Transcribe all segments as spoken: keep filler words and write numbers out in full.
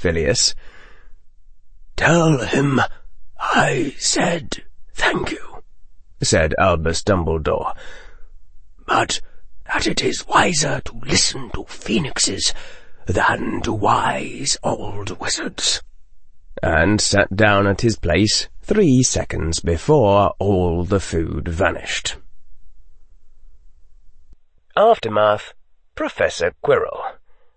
Filius. "Tell him I said thank you," said Albus Dumbledore, "but that it is wiser to listen to phoenixes than to wise old wizards," and sat down at his place three seconds before all the food vanished. Aftermath, Professor Quirrell.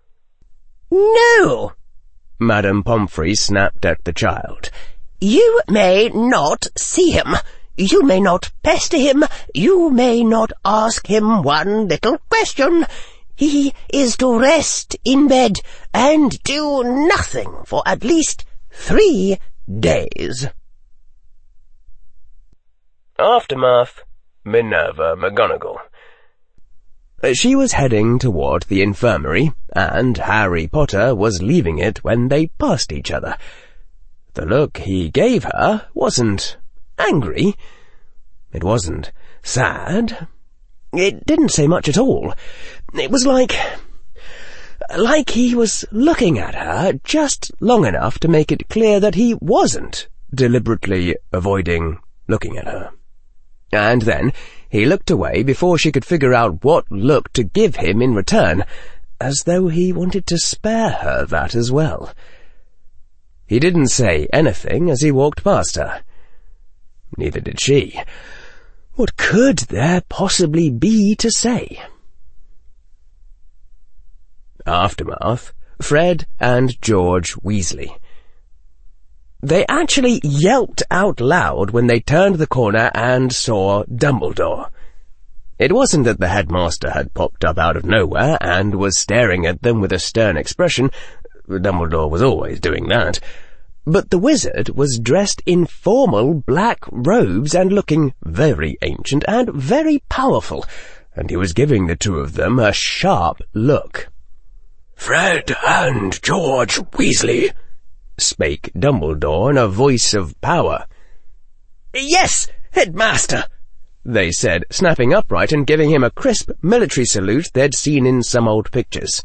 "No!" Madame Pomfrey snapped at the child. "You may not see him. You may not pester him. You may not ask him one little question. He is to rest in bed and do nothing for at least three days." Aftermath, Minerva McGonagall. She was heading toward the infirmary, and Harry Potter was leaving it when they passed each other. The look he gave her wasn't angry. It wasn't sad. It didn't say much at all. It was like... like he was looking at her just long enough to make it clear that he wasn't deliberately avoiding looking at her. And then he looked away before she could figure out what look to give him in return, as though he wanted to spare her that as well. He didn't say anything as he walked past her. Neither did she. What could there possibly be to say? Aftermath, Fred and George Weasley. They actually yelped out loud when they turned the corner and saw Dumbledore. It wasn't that the headmaster had popped up out of nowhere and was staring at them with a stern expression. Dumbledore was always doing that. But the wizard was dressed in formal black robes and looking very ancient and very powerful, and he was giving the two of them a sharp look. "Fred and George Weasley," spake Dumbledore in a voice of power. "Yes, Headmaster," they said, snapping upright and giving him a crisp military salute they'd seen in some old pictures.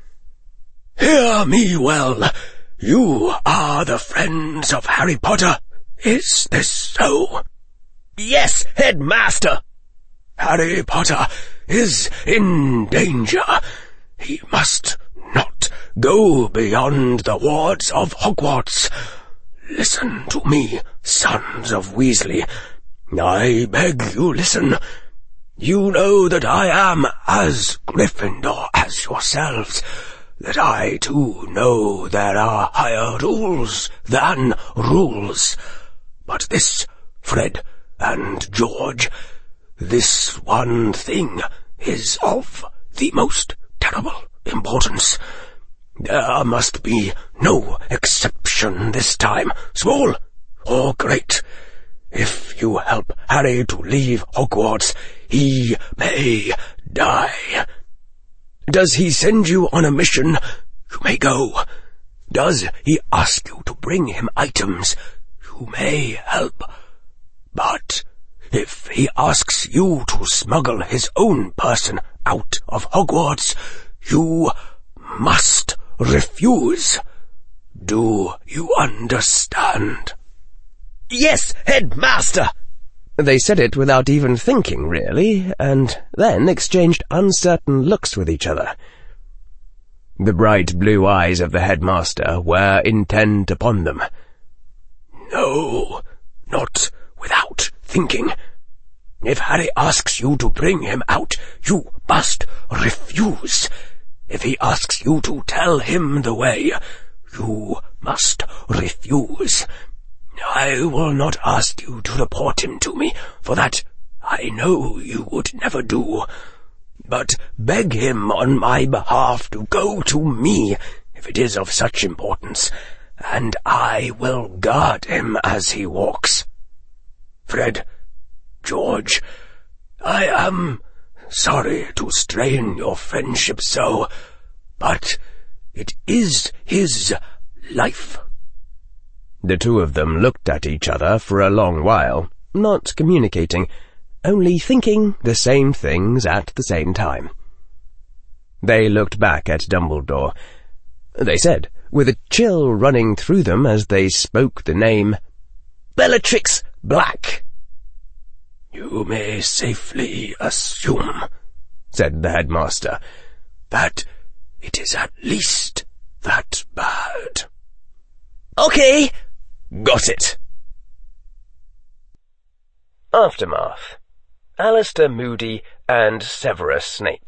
"Hear me well. You are the friends of Harry Potter. Is this so?" "Yes, Headmaster." "Harry Potter is in danger. He must not go beyond the wards of Hogwarts. Listen to me, sons of Weasley. I beg you listen. You know that I am as Gryffindor as yourselves, that I too know there are higher rules than rules. But this, Fred and George, this one thing is of the most terrible importance. There must be no exception this time, small or great. If you help Harry to leave Hogwarts, he may die. Does he send you on a mission? You may go. Does he ask you to bring him items? You may help. But if he asks you to smuggle his own person out of Hogwarts, you must refuse. Do you understand?" "Yes, Headmaster." They said it without even thinking, really, and then exchanged uncertain looks with each other. The bright blue eyes of the headmaster were intent upon them. "No, not without thinking. If Harry asks you to bring him out, you must refuse. If he asks you to tell him the way, you must refuse. I will not ask you to report him to me, for that I know you would never do. But beg him on my behalf to go to me, if it is of such importance, and I will guard him as he walks. Fred, George, I am sorry to strain your friendship so, but it is his life." The two of them looked at each other for a long while, not communicating, only thinking the same things at the same time. They looked back at Dumbledore. They said with a chill running through them as they spoke the name Bellatrix Black. "You may safely assume," said the headmaster, "that it is at least that bad." Okay. Got it. Aftermath. Alistair Moody and Severus Snape.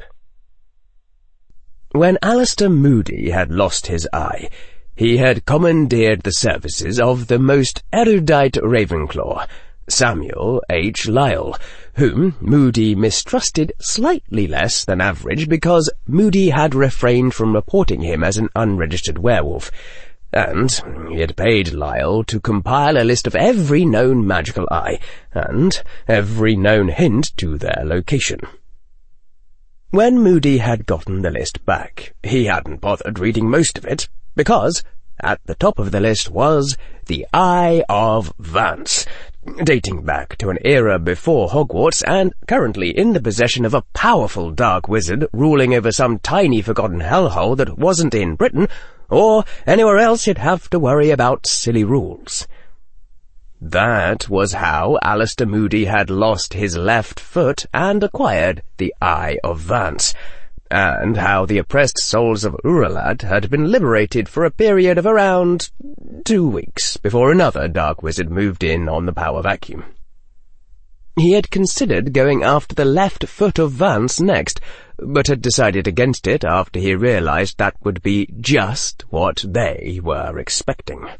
When Alistair Moody had lost his eye, he had commandeered the services of the most erudite Ravenclaw, Samuel H. Lyle, whom Moody mistrusted slightly less than average because Moody had refrained from reporting him as an unregistered werewolf, and he had paid Lyle to compile a list of every known magical eye, and every known hint to their location. When Moody had gotten the list back, he hadn't bothered reading most of it, because at the top of the list was the Eye of Vance, dating back to an era before Hogwarts and currently in the possession of a powerful dark wizard ruling over some tiny forgotten hellhole that wasn't in Britain or anywhere else you'd have to worry about silly rules. That was how Alistair Moody had lost his left foot and acquired the Eye of Vance, and how the oppressed souls of Uralad had been liberated for a period of around two weeks before another dark wizard moved in on the power vacuum. He had considered going after the left foot of Vance next, but had decided against it after he realized that would be just what they were expecting.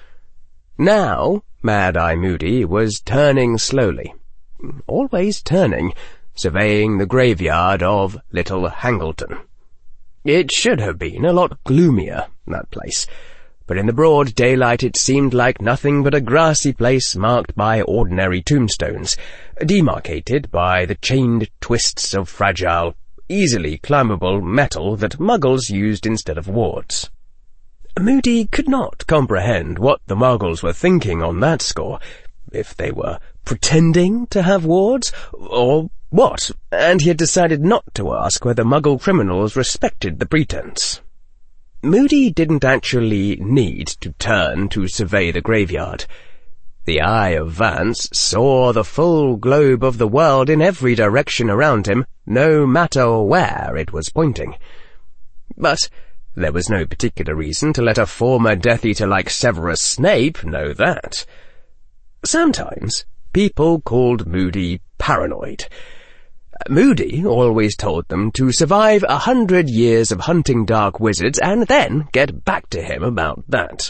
Now, Mad-Eye Moody was turning slowly, always turning, surveying the graveyard of Little Hangleton. It should have been a lot gloomier, that place, but in the broad daylight it seemed like nothing but a grassy place marked by ordinary tombstones, demarcated by the chained twists of fragile, easily climbable metal that Muggles used instead of wards. Moody could not comprehend what the Muggles were thinking on that score, if they were pretending to have wards, or what, and he had decided not to ask whether Muggle criminals respected the pretense. Moody didn't actually need to turn to survey the graveyard. The Eye of Vance saw the full globe of the world in every direction around him, no matter where it was pointing. But there was no particular reason to let a former Death Eater like Severus Snape know that. Sometimes people called Moody paranoid. Moody always told them to survive a hundred years of hunting dark wizards and then get back to him about that.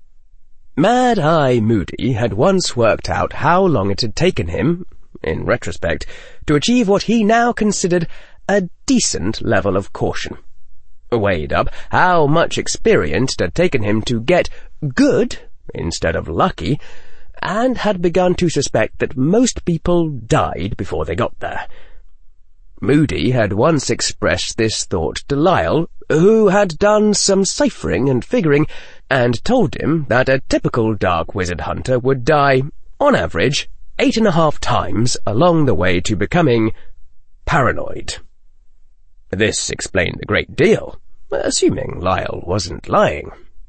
Mad-Eye Moody had once worked out how long it had taken him, in retrospect, to achieve what he now considered a decent level of caution. Weighed up how much experience it had taken him to get good instead of lucky, and had begun to suspect that most people died before they got there. Moody had once expressed this thought to Lyle, who had done some ciphering and figuring, and told him that a typical dark wizard hunter would die, on average, eight and a half times along the way to becoming paranoid. This explained a great deal, assuming Lyle wasn't lying.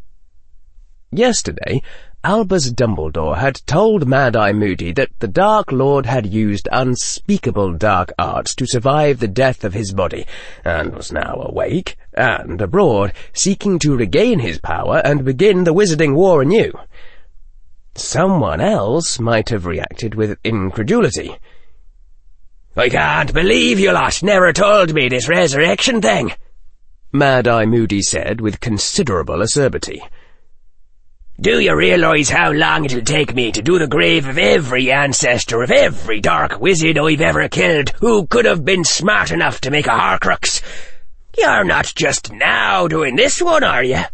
Yesterday, Albus Dumbledore had told Mad-Eye Moody that the Dark Lord had used unspeakable dark arts to survive the death of his body, and was now awake and abroad, seeking to regain his power and begin the Wizarding War anew. Someone else might have reacted with incredulity. "I can't believe you lot never told me this resurrection thing," Mad-Eye Moody said with considerable acerbity. "Do you realise how long it'll take me to do the grave of every ancestor of every dark wizard I've ever killed who could have been smart enough to make a Horcrux? You're not just now doing this one, are you?"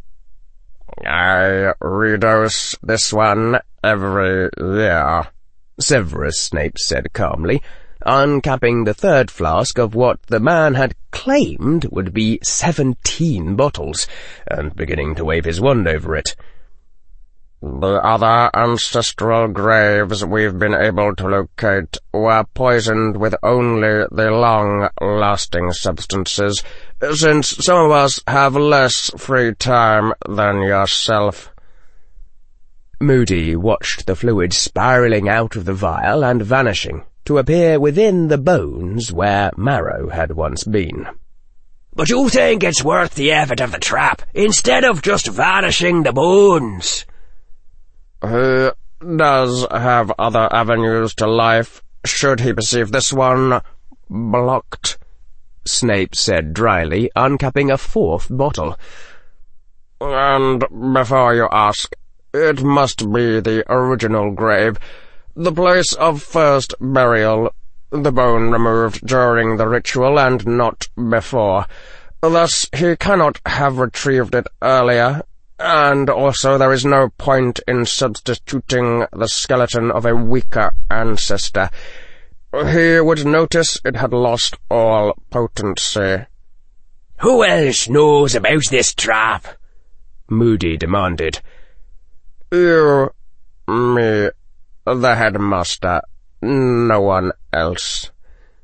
"I redose this one every year," Severus Snape said calmly, uncapping the third flask of what the man had claimed would be seventeen bottles, and beginning to wave his wand over it. "The other ancestral graves we've been able to locate were poisoned with only the long-lasting substances since some of us have less free time than yourself." Moody watched the fluid spiralling out of the vial and vanishing, to appear within the bones where marrow had once been. "But you think it's worth the effort of the trap, instead of just vanishing the bones?" "He does have other avenues to life, should he perceive this one blocked," Snape said dryly, uncapping a fourth bottle. "And before you ask, it must be the original grave, the place of first burial, the bone removed during the ritual and not before. Thus he cannot have retrieved it earlier, and also there is no point in substituting the skeleton of a weaker ancestor. He would notice it had lost all potency." "Who else knows about this trap?" Moody demanded. "You, me, the headmaster, no one else."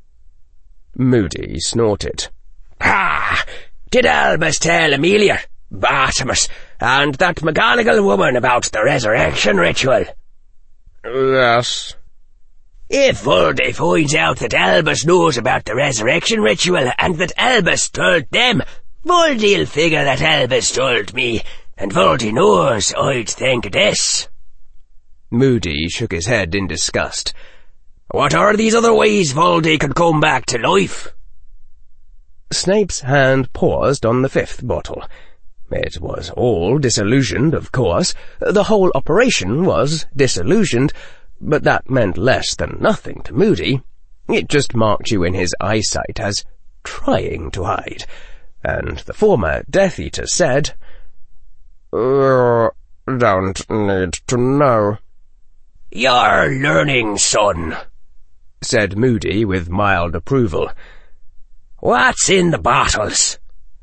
Moody snorted. "Ah! Did Albus tell Amelia, Bartimus, and that McGonagall woman about the resurrection ritual?" "Yes." "If Voldy finds out that Albus knows about the resurrection ritual and that Albus told them, Voldy'll figure that Albus told me, and Voldy knows I'd think this." Moody shook his head in disgust. "What are these other ways Voldy could come back to life?" Snape's hand paused on the fifth bottle. It was all disillusioned, of course. The whole operation was disillusioned, but that meant less than nothing to Moody. It just marked you in his eyesight as trying to hide. And the former Death Eater said, "You don't need to know." "You're learning, son," said Moody with mild approval. "What's in the bottles?"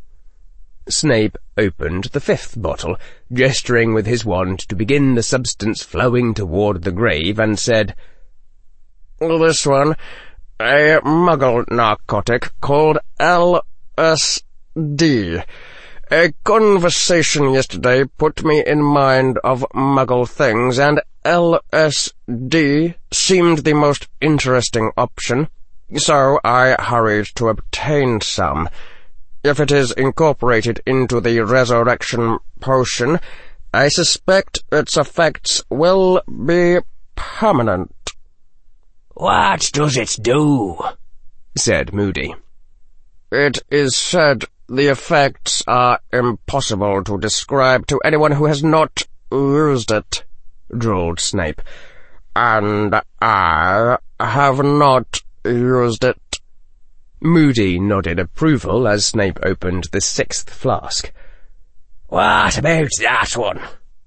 Snape opened the fifth bottle, gesturing with his wand to begin the substance flowing toward the grave, and said, "This one, a Muggle narcotic called L S D. A conversation yesterday put me in mind of Muggle things, and L S D seemed the most interesting option, so I hurried to obtain some. If it is incorporated into the resurrection potion, I suspect its effects will be permanent." "What does it do?" said Moody. "It is said the effects are impossible to describe to anyone who has not used it," drawled Snape. "And I have not used it." Moody nodded approval as Snape opened the sixth flask. "What about that one?"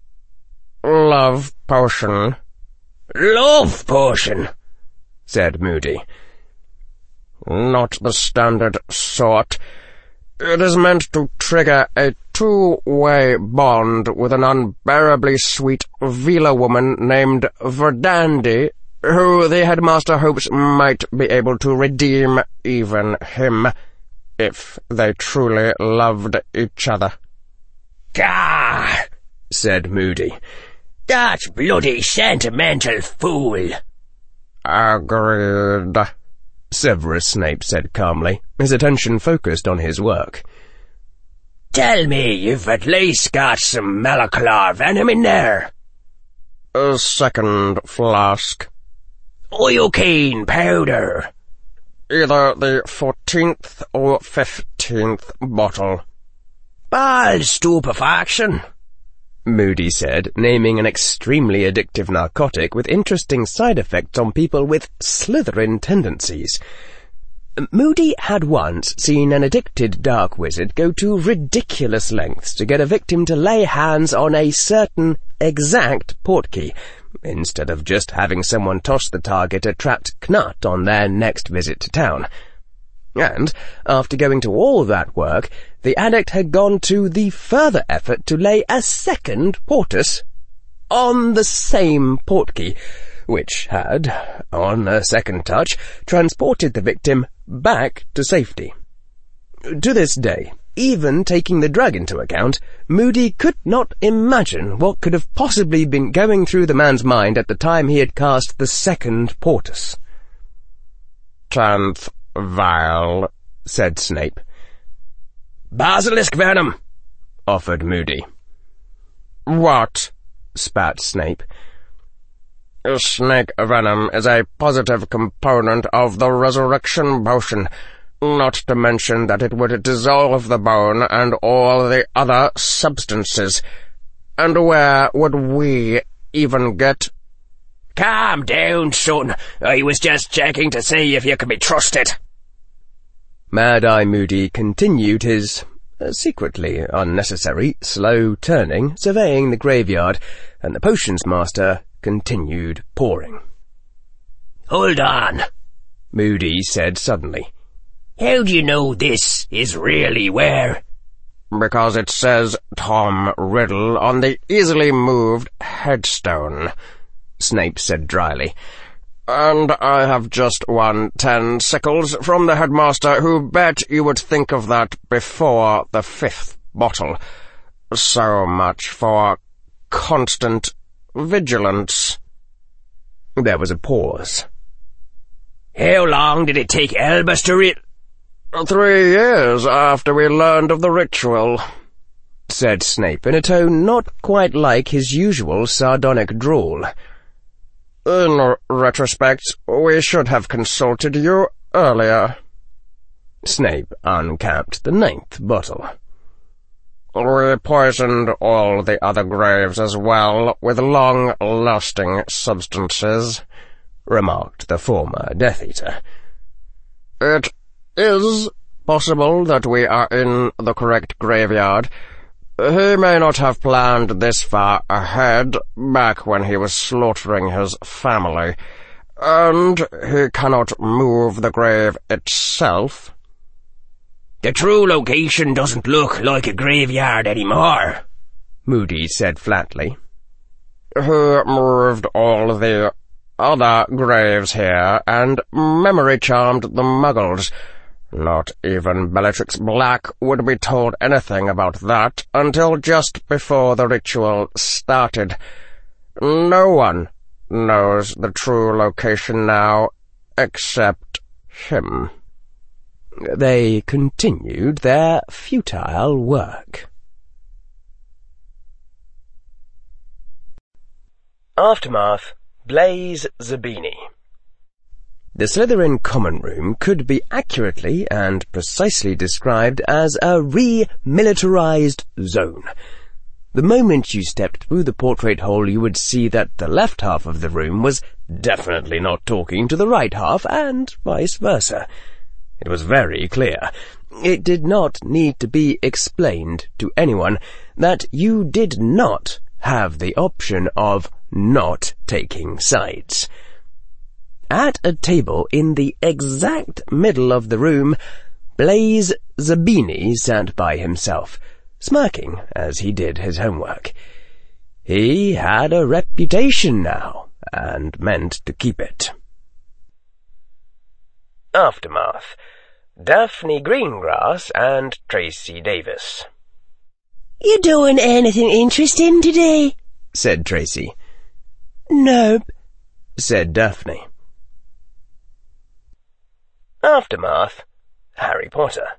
"Love potion." "Love potion?" said Moody. "Not the standard sort. It is meant to trigger a two-way bond with an unbearably sweet Veela woman named Verdandi, who the headmaster hopes might be able to redeem even him, if they truly loved each other." "Gah!" said Moody. "That bloody sentimental fool." "Agreed," Severus Snape said calmly, his attention focused on his work. "Tell me you've at least got some Malaclar venom in there." "A second flask." "Iocane powder." "Either the fourteenth or fifteenth bottle." "Ball stupefaction," Moody said, naming an extremely addictive narcotic with interesting side effects on people with Slytherin tendencies. Moody had once seen an addicted dark wizard go to ridiculous lengths to get a victim to lay hands on a certain exact portkey, instead of just having someone toss the target a trapped knut on their next visit to town. And, after going to all that work, the addict had gone to the further effort to lay a second portus on the same portkey, which had, on a second touch, transported the victim back to safety. To this day, even taking the drug into account, Moody could not imagine what could have possibly been going through the man's mind at the time he had cast the second portus. "Tenth vial," said Snape. "Basilisk venom," offered Moody. "What?" spat Snape. "Snake venom is a positive component of the resurrection potion, not to mention that it would dissolve the bone and all the other substances. And where would we even get—" "Calm down, son. I was just checking to see if you could be trusted." Mad-Eye Moody continued his uh, secretly unnecessary slow turning, surveying the graveyard, and the potions master continued pouring. "Hold on," Moody said suddenly. "How do you know this is really where—" "Because it says Tom Riddle on the easily moved headstone," Snape said dryly. "And I have just won ten sickles from the headmaster, who bet you would think of that before the fifth bottle. So much for constant vigilance." There was a pause. "How long did it take Albus to read—" "Three years after we learned of the ritual," said Snape in a tone not quite like his usual sardonic drawl. "In retrospect, we should have consulted you earlier." Snape uncapped the ninth bottle. "We poisoned all the other graves as well with long-lasting substances," remarked the former Death Eater. "It is possible that we are in the correct graveyard. He may not have planned this far ahead, back when he was slaughtering his family, and he cannot move the grave itself." "The true location doesn't look like a graveyard anymore," Moody said flatly. "He moved all the other graves here, and memory-charmed the Muggles. Not even Bellatrix Black would be told anything about that until just before the ritual started. No one knows the true location now, except him." They continued their futile work. Aftermath, Blaise Zabini. The Slytherin common room could be accurately and precisely described as a re-militarized zone. The moment you stepped through the portrait hole, you would see that the left half of the room was definitely not talking to the right half, and vice versa. It was very clear. It did not need to be explained to anyone that you did not have the option of not taking sides. At a table in the exact middle of the room, Blaise Zabini sat by himself, smirking as he did his homework. He had a reputation now, and meant to keep it. Aftermath, Daphne Greengrass and Tracy Davis. "You doing anything interesting today?" said Tracy. "Nope," said Daphne. Aftermath, Harry Potter.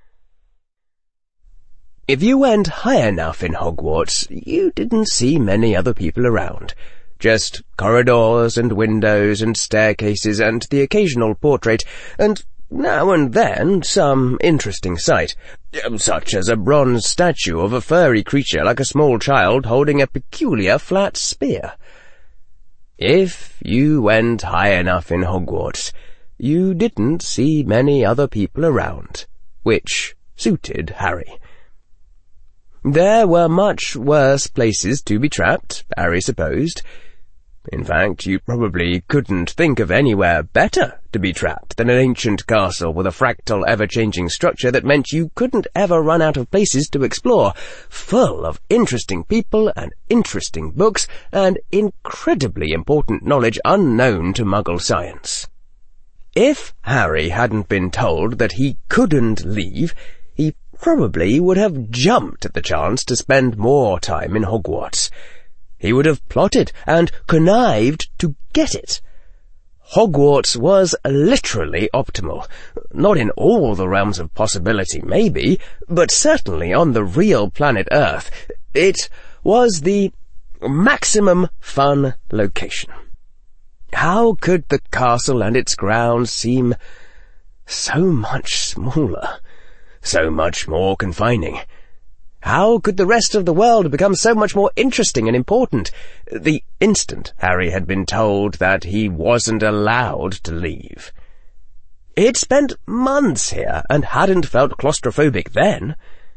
If you went high enough in Hogwarts, you didn't see many other people around. Just corridors and windows and staircases and the occasional portrait, and now and then some interesting sight, such as a bronze statue of a furry creature like a small child holding a peculiar flat spear. If you went high enough in Hogwarts, you didn't see many other people around, which suited Harry. There were much worse places to be trapped, Harry supposed. In fact, you probably couldn't think of anywhere better to be trapped than an ancient castle with a fractal, ever-changing structure that meant you couldn't ever run out of places to explore, full of interesting people and interesting books and incredibly important knowledge unknown to Muggle science. If Harry hadn't been told that he couldn't leave, he probably would have jumped at the chance to spend more time in Hogwarts. He would have plotted and connived to get it. Hogwarts was literally optimal. Not in all the realms of possibility, maybe, but certainly on the real planet Earth. It was the maximum fun location. How could the castle and its grounds seem so much smaller, so much more confining? How could the rest of the world become so much more interesting and important the instant Harry had been told that he wasn't allowed to leave? He'd spent months here and hadn't felt claustrophobic then.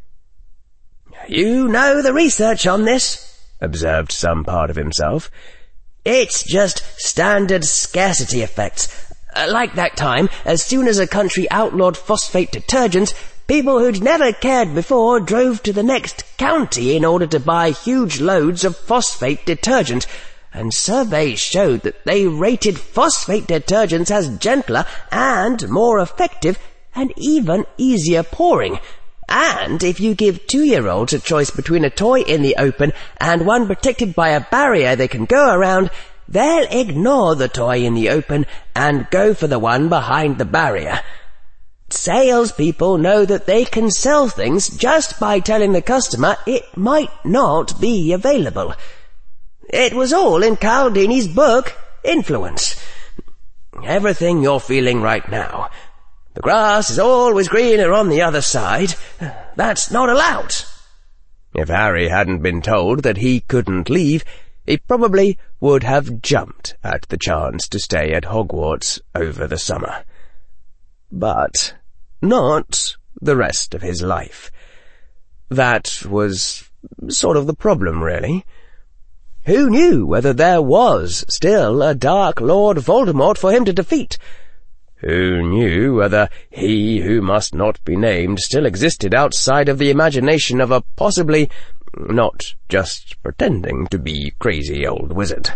"You know the research on this," observed some part of himself. "It's just standard scarcity effects. Uh, like that time, as soon as a country outlawed phosphate detergents, people who'd never cared before drove to the next county in order to buy huge loads of phosphate detergent, and surveys showed that they rated phosphate detergents as gentler and more effective and even easier pouring. And if you give two-year-olds a choice between a toy in the open and one protected by a barrier they can go around, they'll ignore the toy in the open and go for the one behind the barrier. Salespeople know that they can sell things just by telling the customer it might not be available. It was all in Caldini's book, Influence. Everything you're feeling right now. The grass is always greener on the other side. That's not allowed." If Harry hadn't been told that he couldn't leave, he probably would have jumped at the chance to stay at Hogwarts over the summer. But not the rest of his life. That was sort of the problem, really. Who knew whether there was still a Dark Lord Voldemort for him to defeat? Who knew whether he who must not be named still existed outside of the imagination of a possibly not just pretending to be crazy old wizard?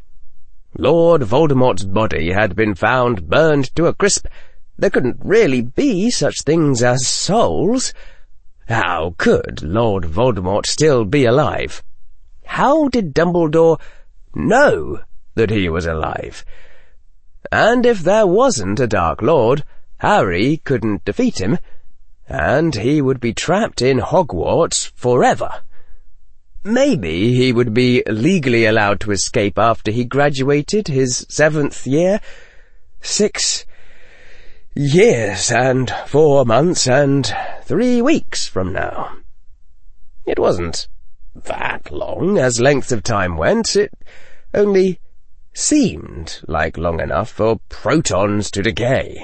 Lord Voldemort's body had been found burned to a crisp. There couldn't really be such things as souls. How could Lord Voldemort still be alive? How did Dumbledore know that he was alive? And if there wasn't a Dark Lord, Harry couldn't defeat him, and he would be trapped in Hogwarts forever. Maybe he would be legally allowed to escape after he graduated his seventh year. Six years and four months and three weeks from now. It wasn't that long as length of time went. It only seemed like long enough for protons to decay.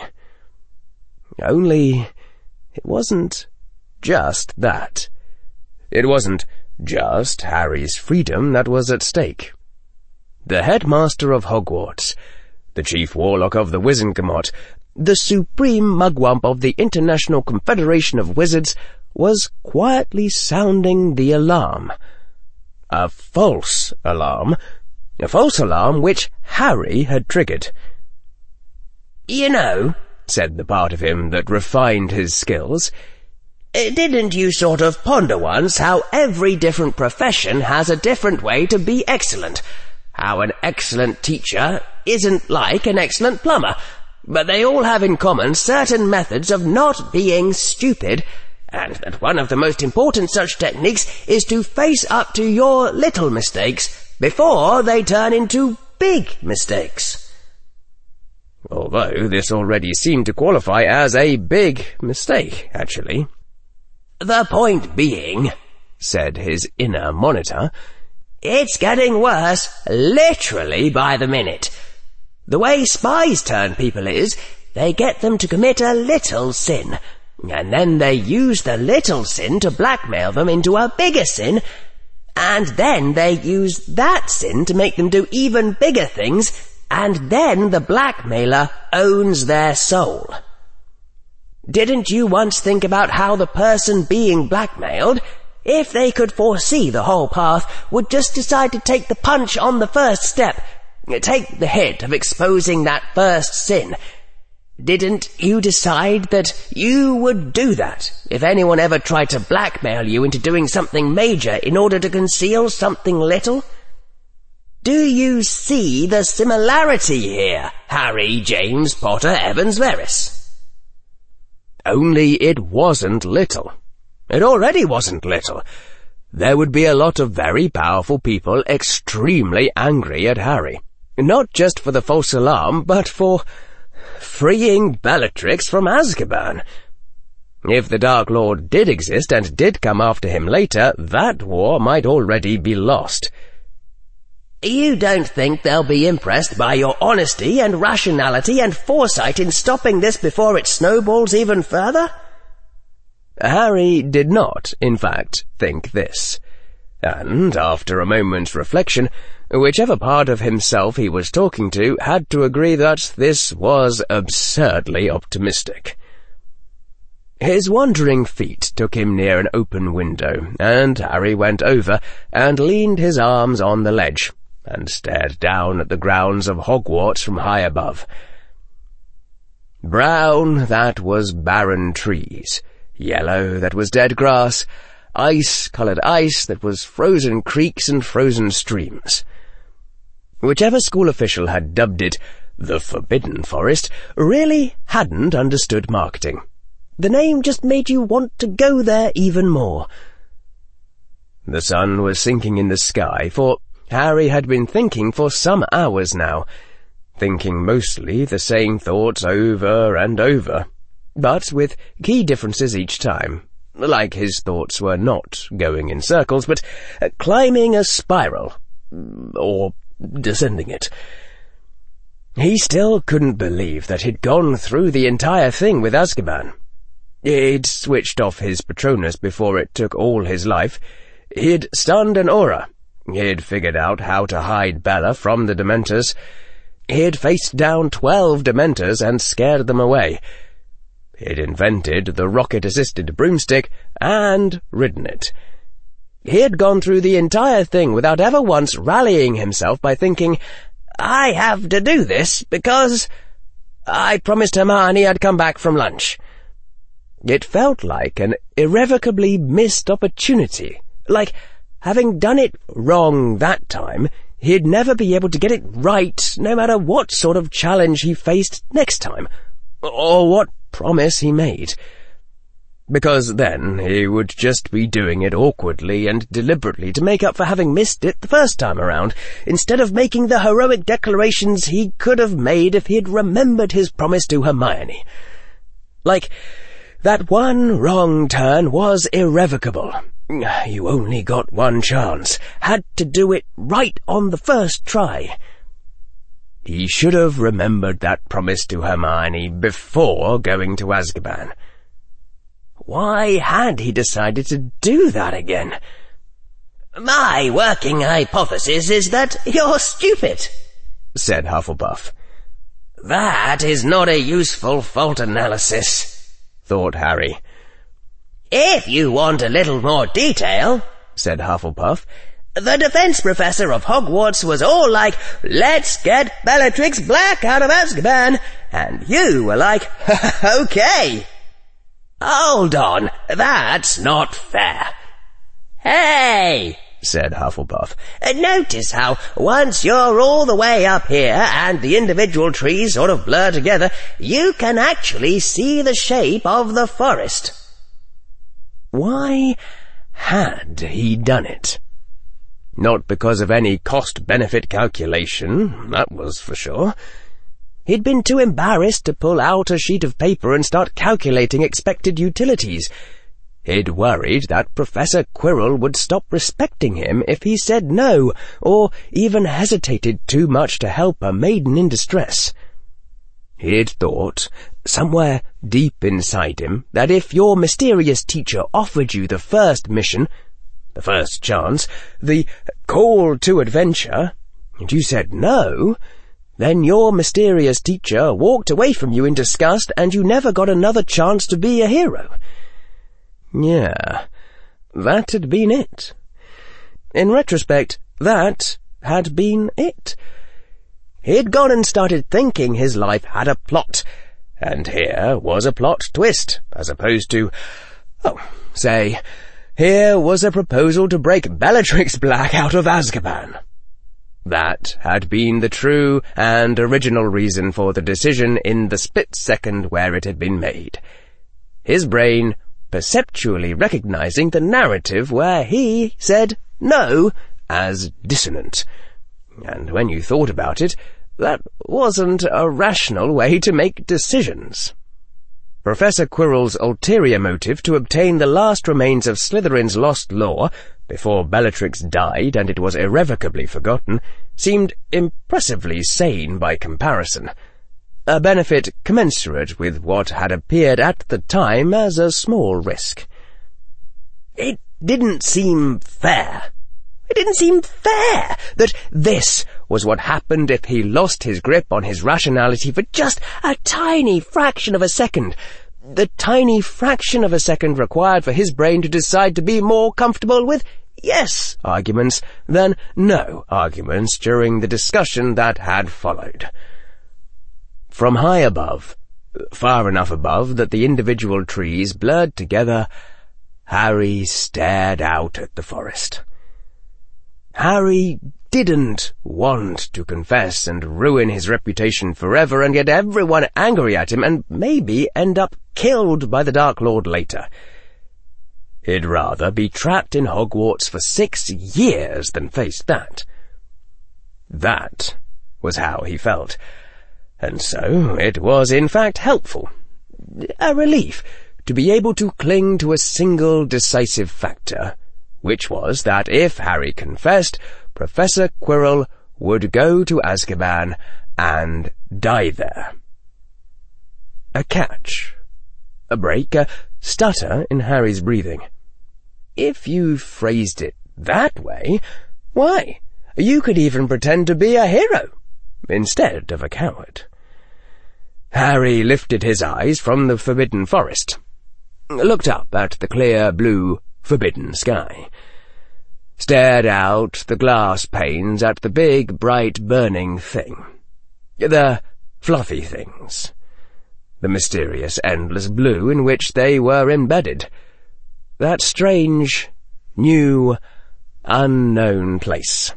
Only it wasn't just that. It wasn't just Harry's freedom that was at stake. The headmaster of Hogwarts, the chief warlock of the Wizengamot, the supreme mugwump of the International Confederation of Wizards, was quietly sounding the alarm. A false alarm. A false alarm which Harry had triggered. "You know," said the part of him that refined his skills, "didn't you sort of ponder once how every different profession has a different way to be excellent? How an excellent teacher isn't like an excellent plumber, but they all have in common certain methods of not being stupid, and that one of the most important such techniques is to face up to your little mistakes before they turn into big mistakes." Although this already seemed to qualify as a big mistake, actually. "The point being," said his inner monitor, "it's getting worse, literally by the minute. The way spies turn people is, they get them to commit a little sin, and then they use the little sin to blackmail them into a bigger sin, and then they use that sin to make them do even bigger things, and then the blackmailer owns their soul. Didn't you once think about how the person being blackmailed, if they could foresee the whole path, would just decide to take the punch on the first step, take the hit of exposing that first sin, Didn't you decide that you would do that if anyone ever tried to blackmail you into doing something major in order to conceal something little? Do you see the similarity here, Harry James Potter Evans Verris? Only it wasn't little. It already wasn't little. There would be a lot of very powerful people extremely angry at Harry. Not just for the false alarm, but for freeing Bellatrix from Azkaban. If the Dark Lord did exist and did come after him later, that war might already be lost. You don't think they'll be impressed by your honesty and rationality and foresight in stopping this before it snowballs even further? Harry did not, in fact, think this. And, after a moment's reflection, whichever part of himself he was talking to had to agree that this was absurdly optimistic. His wandering feet took him near an open window, and Harry went over and leaned his arms on the ledge, and stared down at the grounds of Hogwarts from high above. Brown, that was barren trees. Yellow, that was dead grass. Ice-coloured ice, that was frozen creeks and frozen streams. Whichever school official had dubbed it the Forbidden Forest really hadn't understood marketing. The name just made you want to go there even more. The sun was sinking in the sky, for Harry had been thinking for some hours now, thinking mostly the same thoughts over and over, but with key differences each time. Like his thoughts were not going in circles, but uh, climbing a spiral, or descending it. He still couldn't believe that he'd gone through the entire thing with Azkaban. He'd switched off his Patronus before it took all his life. He'd stunned an aura. He'd figured out how to hide Bella from the Dementors. He'd faced down twelve Dementors and scared them away. He'd invented the rocket-assisted broomstick and ridden it. He had gone through the entire thing without ever once rallying himself by thinking, I have to do this because I promised Hermione I'd come back from lunch. It felt like an irrevocably missed opportunity, like having done it wrong that time, he'd never be able to get it right no matter what sort of challenge he faced next time, or what promise he made. Because then he would just be doing it awkwardly and deliberately to make up for having missed it the first time around, instead of making the heroic declarations he could have made if he had remembered his promise to Hermione. Like, that one wrong turn was irrevocable. You only got one chance. Had to do it right on the first try. He should have remembered that promise to Hermione before going to Azkaban. Why had he decided to do that again? My working hypothesis is that you're stupid, said Hufflepuff. That is not a useful fault analysis, thought Harry. If you want a little more detail, said Hufflepuff, the defense professor of Hogwarts was all like, let's get Bellatrix Black out of Azkaban, and you were like, okay. Hold on, that's not fair. Hey, said Hufflepuff, notice how once you're all the way up here and the individual trees sort of blur together, you can actually see the shape of the forest. Why had he done it? Not because of any cost-benefit calculation, that was for sure. He'd been too embarrassed to pull out a sheet of paper and start calculating expected utilities. He'd worried that Professor Quirrell would stop respecting him if he said no, or even hesitated too much to help a maiden in distress. He'd thought, somewhere deep inside him, that if your mysterious teacher offered you the first mission, the first chance, the call to adventure, and you said no, then your mysterious teacher walked away from you in disgust and you never got another chance to be a hero. Yeah, that had been it. In retrospect, that had been it. He'd gone and started thinking his life had a plot, And here was a plot twist, as opposed to, oh, say, here was a proposal to break Bellatrix Black out of Azkaban. That had been the true and original reason for the decision in the split second where it had been made. His brain perceptually recognizing the narrative where he said no as dissonant. And when you thought about it, that wasn't a rational way to make decisions. Professor Quirrell's ulterior motive to obtain the last remains of Slytherin's lost lore before Bellatrix died and it was irrevocably forgotten seemed impressively sane by comparison, a benefit commensurate with what had appeared at the time as a small risk. It didn't seem fair. It didn't seem fair that this was what happened if he lost his grip on his rationality for just a tiny fraction of a second, the tiny fraction of a second required for his brain to decide to be more comfortable with yes arguments than no arguments during the discussion that had followed. From high above, far enough above that the individual trees blurred together, Harry stared out at the forest. Harry didn't want to confess and ruin his reputation forever and get everyone angry at him and maybe end up killed by the Dark Lord later. He'd rather be trapped in Hogwarts for six years than face that. That was how he felt. And so it was in fact helpful, a relief, to be able to cling to a single decisive factor, which was that if Harry confessed, Professor Quirrell would go to Azkaban and die there. A catch, a break, a stutter in Harry's breathing. If you phrased it that way, why, you could even pretend to be a hero instead of a coward. Harry lifted his eyes from the forbidden forest, looked up at the clear blue forbidden sky, stared out the glass panes at the big, bright, burning thing, the fluffy things, the mysterious, endless blue in which they were embedded, that strange, new, unknown place.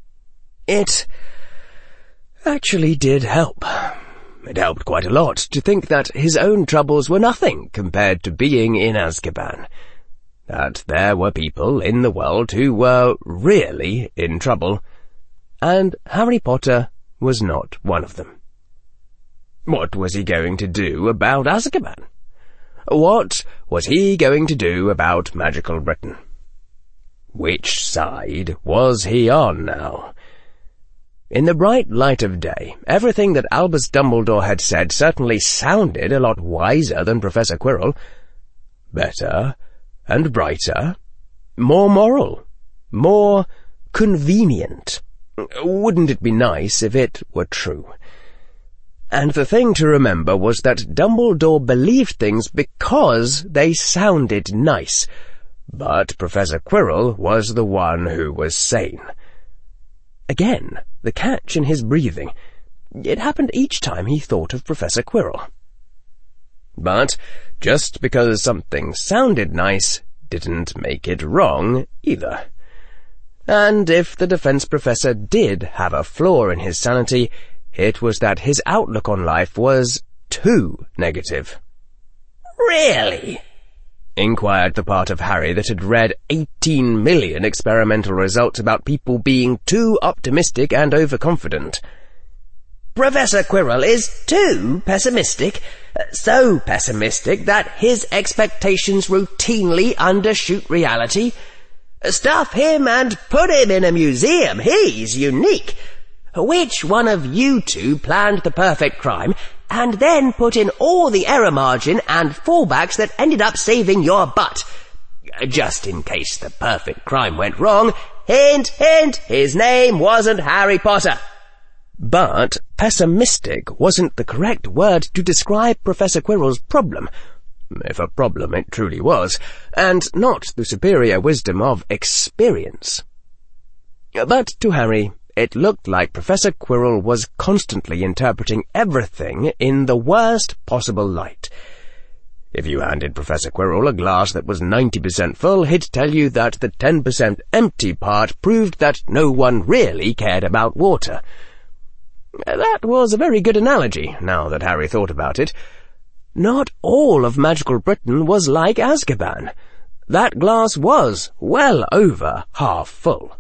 It actually did help. It helped quite a lot to think that his own troubles were nothing compared to being in Azkaban, that there were people in the world who were really in trouble, and Harry Potter was not one of them. What was he going to do about Azkaban? What was he going to do about Magical Britain? Which side was he on now? In the bright light of day, everything that Albus Dumbledore had said certainly sounded a lot wiser than Professor Quirrell. Better and brighter, more moral, more convenient. Wouldn't it be nice if it were true? And the thing to remember was that Dumbledore believed things because they sounded nice, but Professor Quirrell was the one who was sane. Again, the catch in his breathing. It happened each time he thought of Professor Quirrell. But just because something sounded nice didn't make it wrong either. And if the defense professor did have a flaw in his sanity, it was that his outlook on life was too negative. Really? Inquired the part of Harry that had read eighteen million experimental results about people being too optimistic and overconfident. Professor Quirrell is too pessimistic, so pessimistic that his expectations routinely undershoot reality. Stuff him and put him in a museum. He's unique. Which one of you two planned the perfect crime and then put in all the error margin and fallbacks that ended up saving your butt? Just in case the perfect crime went wrong, hint, hint, his name wasn't Harry Potter. But pessimistic wasn't the correct word to describe Professor Quirrell's problem, if a problem it truly was, and not the superior wisdom of experience. But to Harry, it looked like Professor Quirrell was constantly interpreting everything in the worst possible light. If you handed Professor Quirrell a glass that was ninety percent full, he'd tell you that the ten percent empty part proved that no one really cared about water. That was a very good analogy, now that Harry thought about it. Not all of magical Britain was like Azkaban. That glass was well over half full.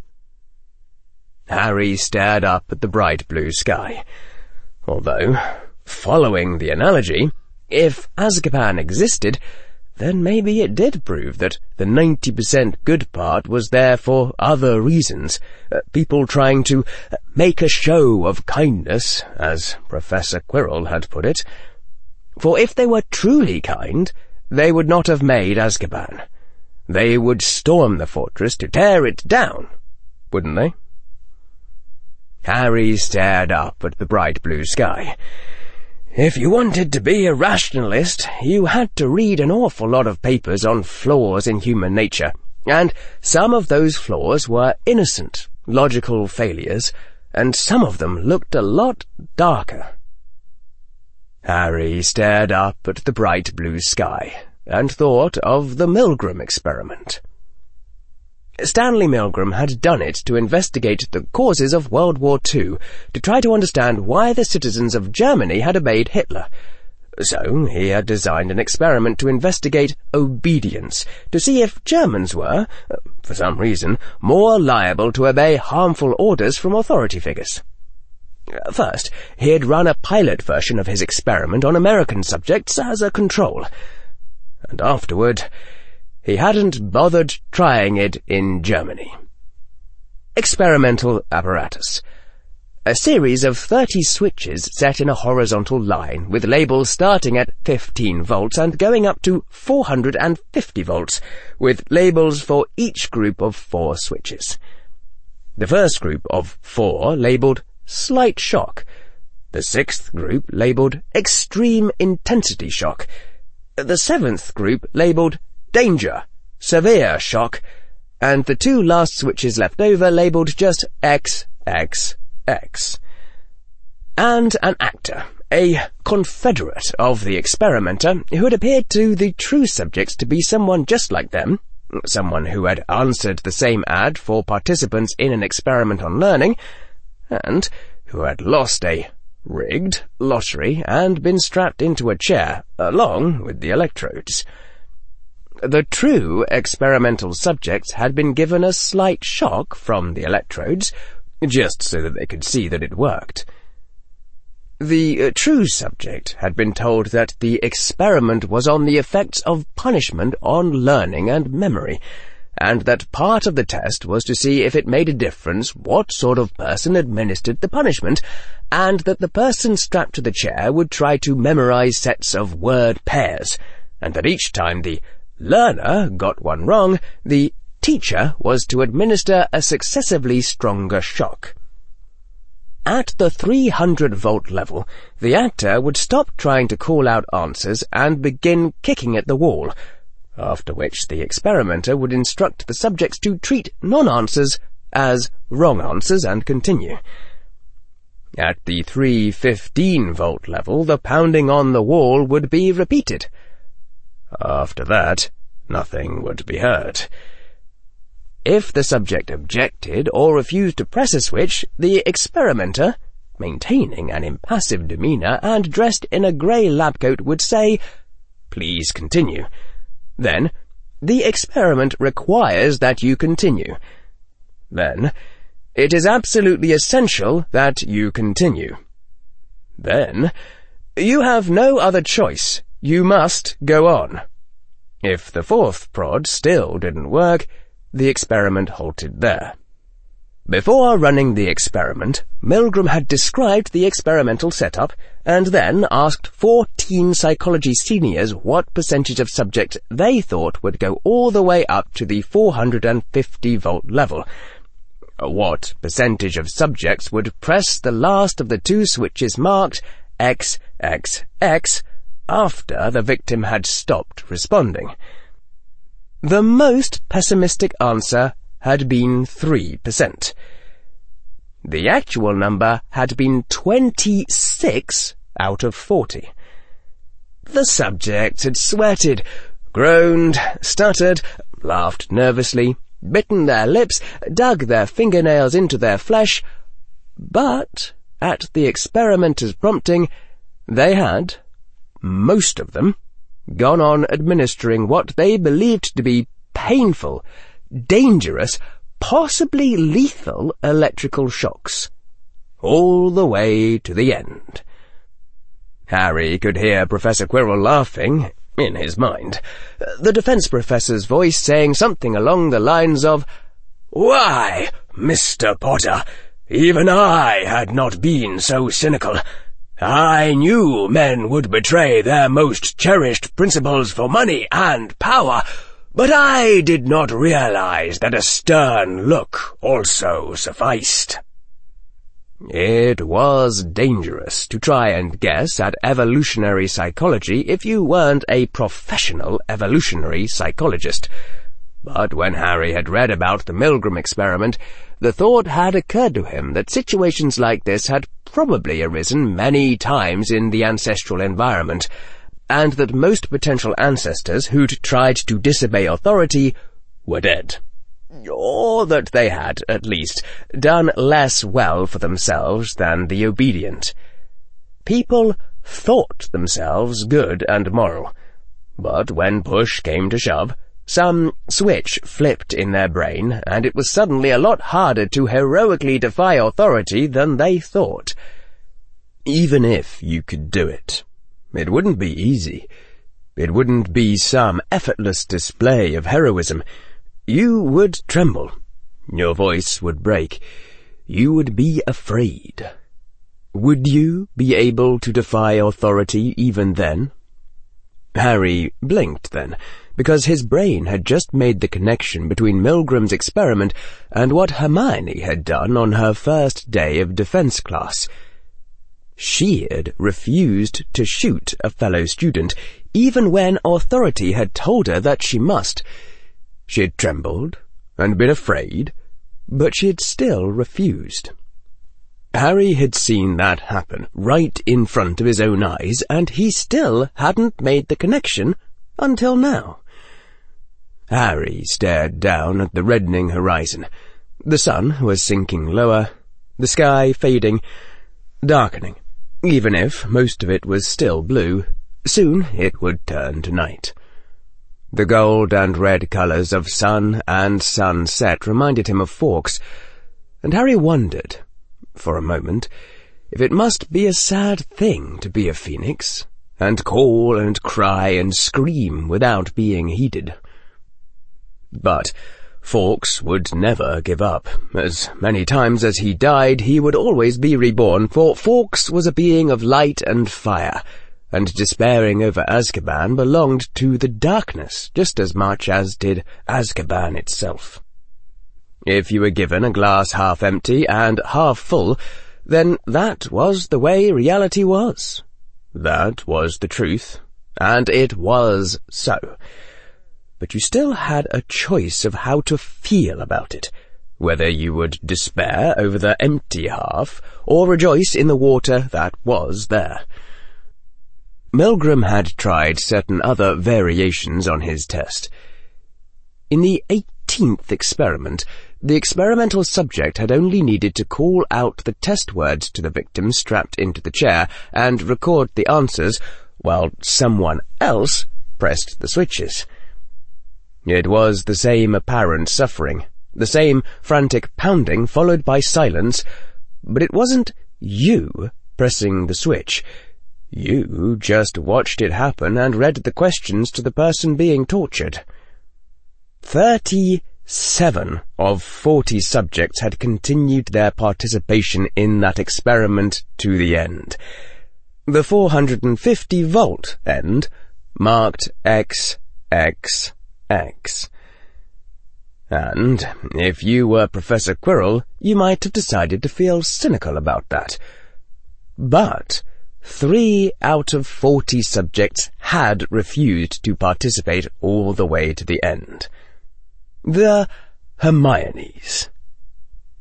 Harry stared up at the bright blue sky. Although, following the analogy, if Azkaban existed, then maybe it did prove that the ninety percent good part was there for other reasons. Uh, people trying to uh, make a show of kindness, as Professor Quirrell had put it. For if they were truly kind, they would not have made Azkaban. They would storm the fortress to tear it down, wouldn't they? Harry stared up at the bright blue sky. If you wanted to be a rationalist, you had to read an awful lot of papers on flaws in human nature, and some of those flaws were innocent, logical failures, and some of them looked a lot darker. Harry stared up at the bright blue sky, and thought of the Milgram experiment. Stanley Milgram had done it to investigate the causes of World War Two, to try to understand why the citizens of Germany had obeyed Hitler. So he had designed an experiment to investigate obedience, to see if Germans were, for some reason, more liable to obey harmful orders from authority figures. First, he had run a pilot version of his experiment on American subjects as a control, and afterward he hadn't bothered trying it in Germany. Experimental apparatus. A series of thirty switches set in a horizontal line, with labels starting at fifteen volts and going up to four hundred fifty volts, with labels for each group of four switches. The first group of four labelled slight shock, the sixth group labelled extreme intensity shock, the seventh group labelled danger, severe shock, and the two last switches left over labelled just X X X. And an actor, a confederate of the experimenter, who had appeared to the true subjects to be someone just like them, someone who had answered the same ad for participants in an experiment on learning, and who had lost a rigged lottery and been strapped into a chair, along with the electrodes. The true experimental subjects had been given a slight shock from the electrodes, just so that they could see that it worked. The uh, true subject had been told that the experiment was on the effects of punishment on learning and memory, and that part of the test was to see if it made a difference what sort of person administered the punishment, and that the person strapped to the chair would try to memorize sets of word pairs, and that each time the learner got one wrong, the teacher was to administer a successively stronger shock. At the three hundred volt level, the actor would stop trying to call out answers and begin kicking at the wall, after which the experimenter would instruct the subjects to treat non-answers as wrong answers and continue. At the three fifteen volt level, the pounding on the wall would be repeated. After that, nothing would be heard. If the subject objected or refused to press a switch, the experimenter, maintaining an impassive demeanour and dressed in a grey lab coat, would say, "Please continue." Then, "The experiment requires that you continue." Then, "It is absolutely essential that you continue." Then, "You have no other choice. You must go on." If the fourth prod still didn't work, the experiment halted there. Before running the experiment, Milgram had described the experimental setup, and then asked fourteen psychology seniors what percentage of subjects they thought would go all the way up to the four hundred fifty volt level. What percentage of subjects would press the last of the two switches marked X X X after the victim had stopped responding? The most pessimistic answer had been three percent. The actual number had been twenty-six out of forty. The subjects had sweated, groaned, stuttered, laughed nervously, bitten their lips, dug their fingernails into their flesh, but, at the experimenter's prompting, they had, most of them, gone on administering what they believed to be painful, dangerous, possibly lethal electrical shocks, all the way to the end. Harry could hear Professor Quirrell laughing, in his mind, the defense professor's voice saying something along the lines of, "Why, Mister Potter, even I had not been so cynical. I knew men would betray their most cherished principles for money and power, but I did not realize that a stern look also sufficed." It was dangerous to try and guess at evolutionary psychology if you weren't a professional evolutionary psychologist. But when Harry had read about the Milgram experiment, the thought had occurred to him that situations like this had probably arisen many times in the ancestral environment, and that most potential ancestors who'd tried to disobey authority were dead. Or that they had, at least, done less well for themselves than the obedient. People thought themselves good and moral, but when push came to shove, some switch flipped in their brain, and it was suddenly a lot harder to heroically defy authority than they thought. Even if you could do it, it wouldn't be easy. It wouldn't be some effortless display of heroism. You would tremble. Your voice would break. You would be afraid. Would you be able to defy authority even then? Harry blinked then, because his brain had just made the connection between Milgram's experiment and what Hermione had done on her first day of defense class. She had refused to shoot a fellow student, even when authority had told her that she must. She had trembled and been afraid, but she had still refused. Harry had seen that happen right in front of his own eyes, and he still hadn't made the connection until now. Harry stared down at the reddening horizon. The sun was sinking lower, the sky fading, darkening. Even if most of it was still blue, soon it would turn to night. The gold and red colours of sun and sunset reminded him of Fawkes, and Harry wondered, for a moment, if it must be a sad thing to be a phoenix, and call and cry and scream without being heeded. But Fawkes would never give up. As many times as he died, he would always be reborn, for Fawkes was a being of light and fire, and despairing over Azkaban belonged to the darkness just as much as did Azkaban itself. If you were given a glass half empty and half full, then that was the way reality was. That was the truth, and it was so. But you still had a choice of how to feel about it, whether you would despair over the empty half, or rejoice in the water that was there. Milgram had tried certain other variations on his test. In the eighteenth experiment, the experimental subject had only needed to call out the test words to the victim strapped into the chair and record the answers, while someone else pressed the switches. It was the same apparent suffering, the same frantic pounding followed by silence, but it wasn't you pressing the switch. You just watched it happen and read the questions to the person being tortured. Thirty-seven of forty subjects had continued their participation in that experiment to the end. The four hundred fifty volt end marked X X X. And if you were Professor Quirrell, you might have decided to feel cynical about that. But three out of forty subjects had refused to participate all the way to the end. The Hermiones.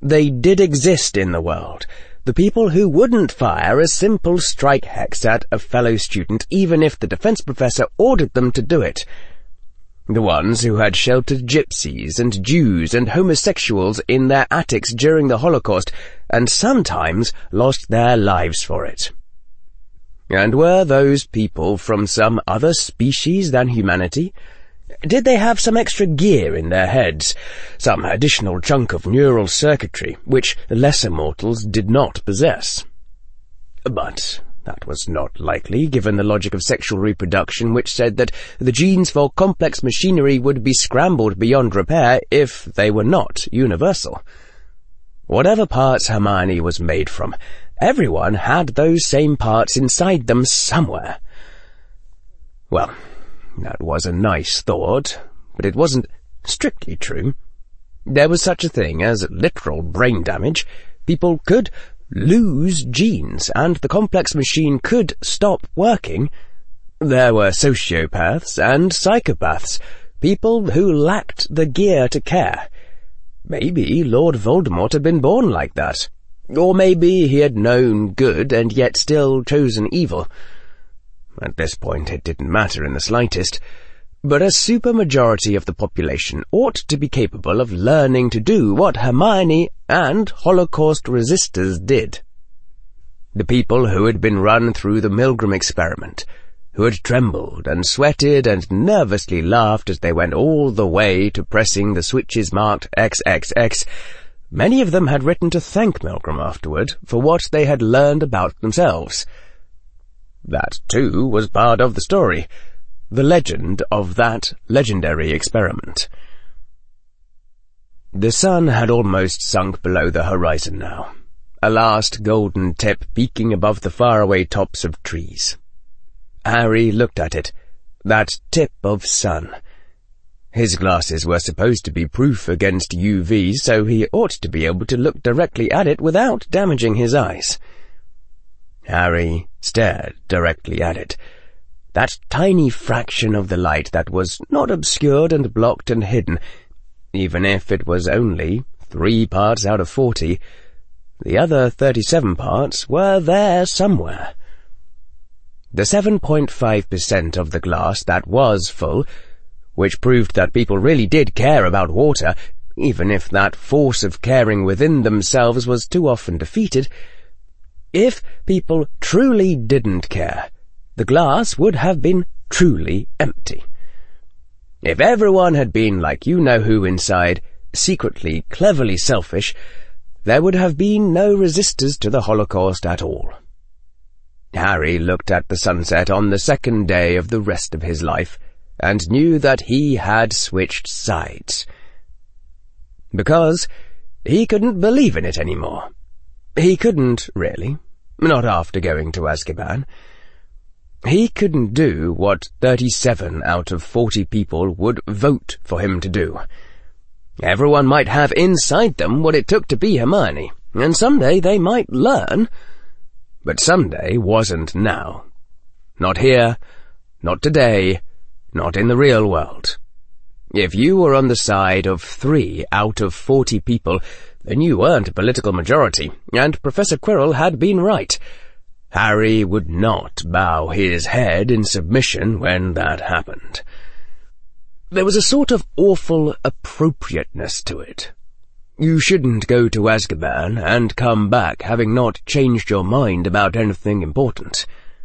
They did exist in the world. The people who wouldn't fire a simple strike hex at a fellow student even if the defense professor ordered them to do it. The ones who had sheltered gypsies and Jews and homosexuals in their attics during the Holocaust and sometimes lost their lives for it. And were those people from some other species than humanity? Did they have some extra gear in their heads, some additional chunk of neural circuitry, which lesser mortals did not possess? But that was not likely, given the logic of sexual reproduction, which said that the genes for complex machinery would be scrambled beyond repair if they were not universal. Whatever parts Hermione was made from, everyone had those same parts inside them somewhere. Well, that was a nice thought, but it wasn't strictly true. There was such a thing as literal brain damage. People could lose genes, and the complex machine could stop working. There were sociopaths and psychopaths, people who lacked the gear to care. Maybe Lord Voldemort had been born like that. Or maybe he had known good and yet still chosen evil. At this point it didn't matter in the slightest, but a supermajority of the population ought to be capable of learning to do what Hermione and Holocaust resistors did. The people who had been run through the Milgram experiment, who had trembled and sweated and nervously laughed as they went all the way to pressing the switches marked X X X, many of them had written to thank Milgram afterward for what they had learned about themselves. That, too, was part of the story, the legend of that legendary experiment. The sun had almost sunk below the horizon now, a last golden tip peeking above the faraway tops of trees. Harry looked at it, that tip of sun. His glasses were supposed to be proof against U V, so he ought to be able to look directly at it without damaging his eyes. Harry stared directly at it. That tiny fraction of the light that was not obscured and blocked and hidden, even if it was only three parts out of forty, the other thirty-seven parts were there somewhere. The seven point five percent of the glass that was full, which proved that people really did care about water, even if that force of caring within themselves was too often defeated. If people truly didn't care, the glass would have been truly empty. If everyone had been like you-know-who inside, secretly, cleverly selfish, there would have been no resistors to the Holocaust at all. Harry looked at the sunset on the second day of the rest of his life, and knew that he had switched sides. Because he couldn't believe in it anymore. He couldn't, really, not after going to Azkaban. He couldn't do what thirty-seven out of forty people would vote for him to do. Everyone might have inside them what it took to be Hermione, and someday they might learn. But someday wasn't now. Not here, not today, not in the real world. If you were on the side of three out of forty people, then you weren't a political majority, and Professor Quirrell had been right. Harry would not bow his head in submission when that happened. There was a sort of awful appropriateness to it. You shouldn't go to Azkaban and come back having not changed your mind about anything important.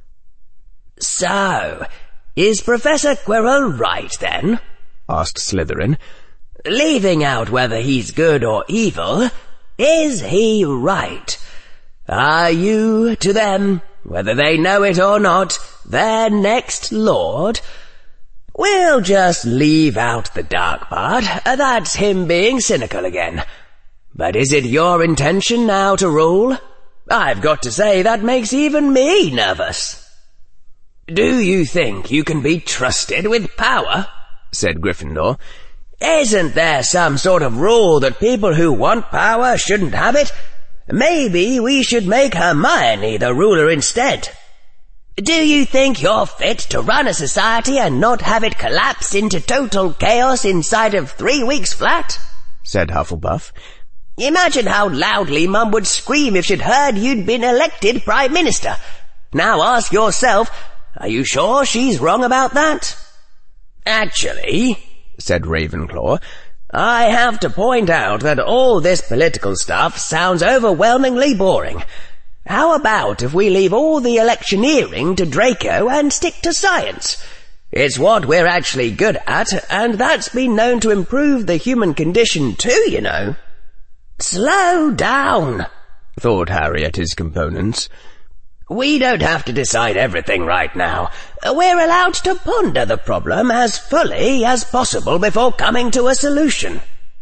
So, is Professor Quirrell right, then? Asked Slytherin. Leaving out whether he's good or evil, is he right? Are you, to them, whether they know it or not, their next lord? We'll just leave out the dark part, that's him being cynical again. But is it your intention now to rule? I've got to say that makes even me nervous. Do you think you can be trusted with power? Said Gryffindor. Isn't there some sort of rule that people who want power shouldn't have it? Maybe we should make Hermione the ruler instead. Do you think you're fit to run a society and not have it collapse into total chaos inside of three weeks flat? Said Hufflepuff. Imagine how loudly Mum would scream if she'd heard you'd been elected Prime Minister. Now ask yourself, are you sure she's wrong about that? Actually, said Ravenclaw, I have to point out that all this political stuff sounds overwhelmingly boring. How about if we leave all the electioneering to Draco and stick to science? It's what we're actually good at, and that's been known to improve the human condition too, you know. Slow down, thought Harry at his components. We don't have to decide everything right now. We're allowed to ponder the problem as fully as possible before coming to a solution.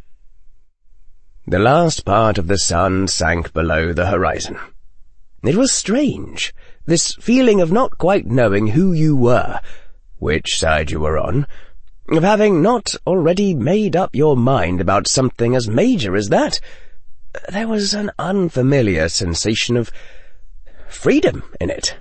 The last part of the sun sank below the horizon. It was strange, this feeling of not quite knowing who you were, which side you were on, of having not already made up your mind about something as major as that. There was an unfamiliar sensation of freedom in it.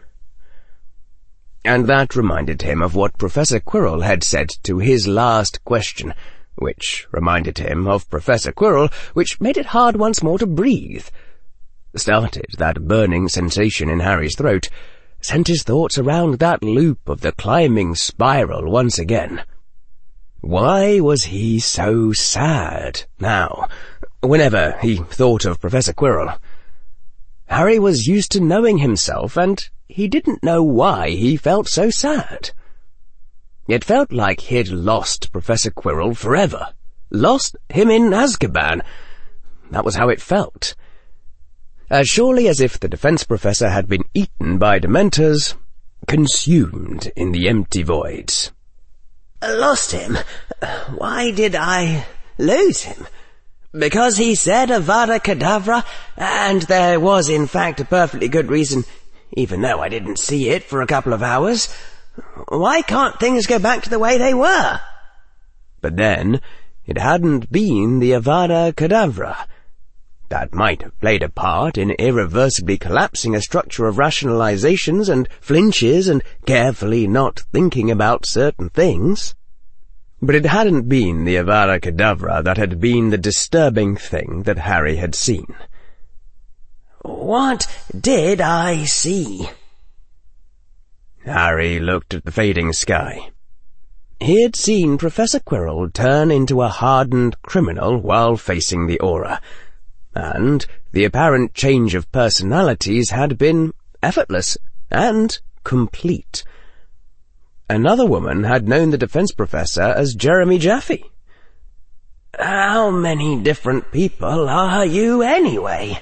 And that reminded him of what Professor Quirrell had said to his last question, which reminded him of Professor Quirrell, which made it hard once more to breathe. Started that burning sensation in Harry's throat, sent his thoughts around that loop of the climbing spiral once again. Why was he so sad now, whenever he thought of Professor Quirrell? Harry was used to knowing himself, and he didn't know why he felt so sad. It felt like he'd lost Professor Quirrell forever. Lost him in Azkaban. That was how it felt. As surely as if the defense professor had been eaten by Dementors, consumed in the empty voids. Lost him? Why did I lose him? Because he said Avada Kedavra, and there was in fact a perfectly good reason, even though I didn't see it for a couple of hours. Why can't things go back to the way they were? But then, it hadn't been the Avada Kedavra. That might have played a part in irreversibly collapsing a structure of rationalizations and flinches and carefully not thinking about certain things. But it hadn't been the Avada Kedavra that had been the disturbing thing that Harry had seen. What did I see? Harry looked at the fading sky. He had seen Professor Quirrell turn into a hardened criminal while facing the Auror, and the apparent change of personalities had been effortless and complete. Another woman had known the defense professor as Jeremy Jaffe. How many different people are you anyway?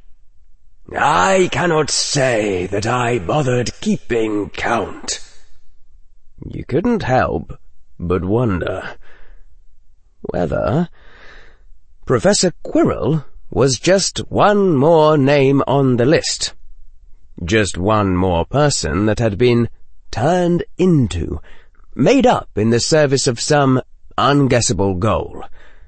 I cannot say that I bothered keeping count. You couldn't help but wonder whether Professor Quirrell was just one more name on the list. Just one more person that had been turned into, made up in the service of some unguessable goal.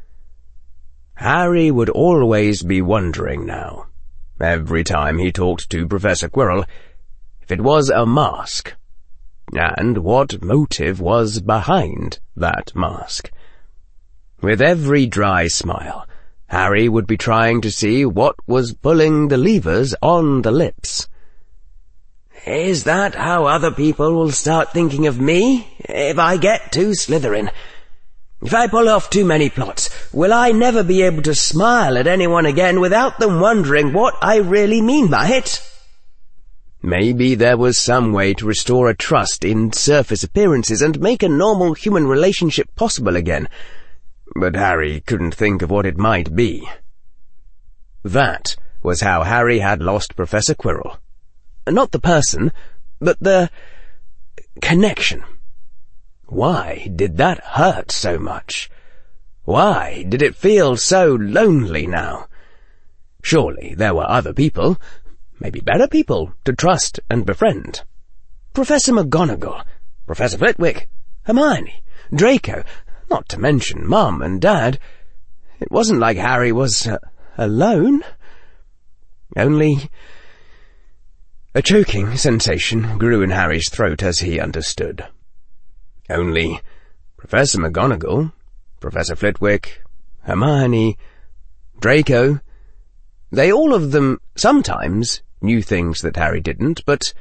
Harry would always be wondering now, every time he talked to Professor Quirrell, if it was a mask, and what motive was behind that mask. With every dry smile, Harry would be trying to see what was pulling the levers on the lips. Is that how other people will start thinking of me, if I get to Slytherin? If I pull off too many plots, will I never be able to smile at anyone again without them wondering what I really mean by it? Maybe there was some way to restore a trust in surface appearances and make a normal human relationship possible again, but Harry couldn't think of what it might be. That was how Harry had lost Professor Quirrell. Not the person, but the connection. Why did that hurt so much? Why did it feel so lonely now? Surely there were other people, maybe better people, to trust and befriend. Professor McGonagall, Professor Flitwick, Hermione, Draco, not to mention Mum and Dad. It wasn't like Harry was uh, alone. Only a choking sensation grew in Harry's throat as he understood. Only Professor McGonagall, Professor Flitwick, Hermione, Draco, They all of them sometimes knew things that Harry didn't, but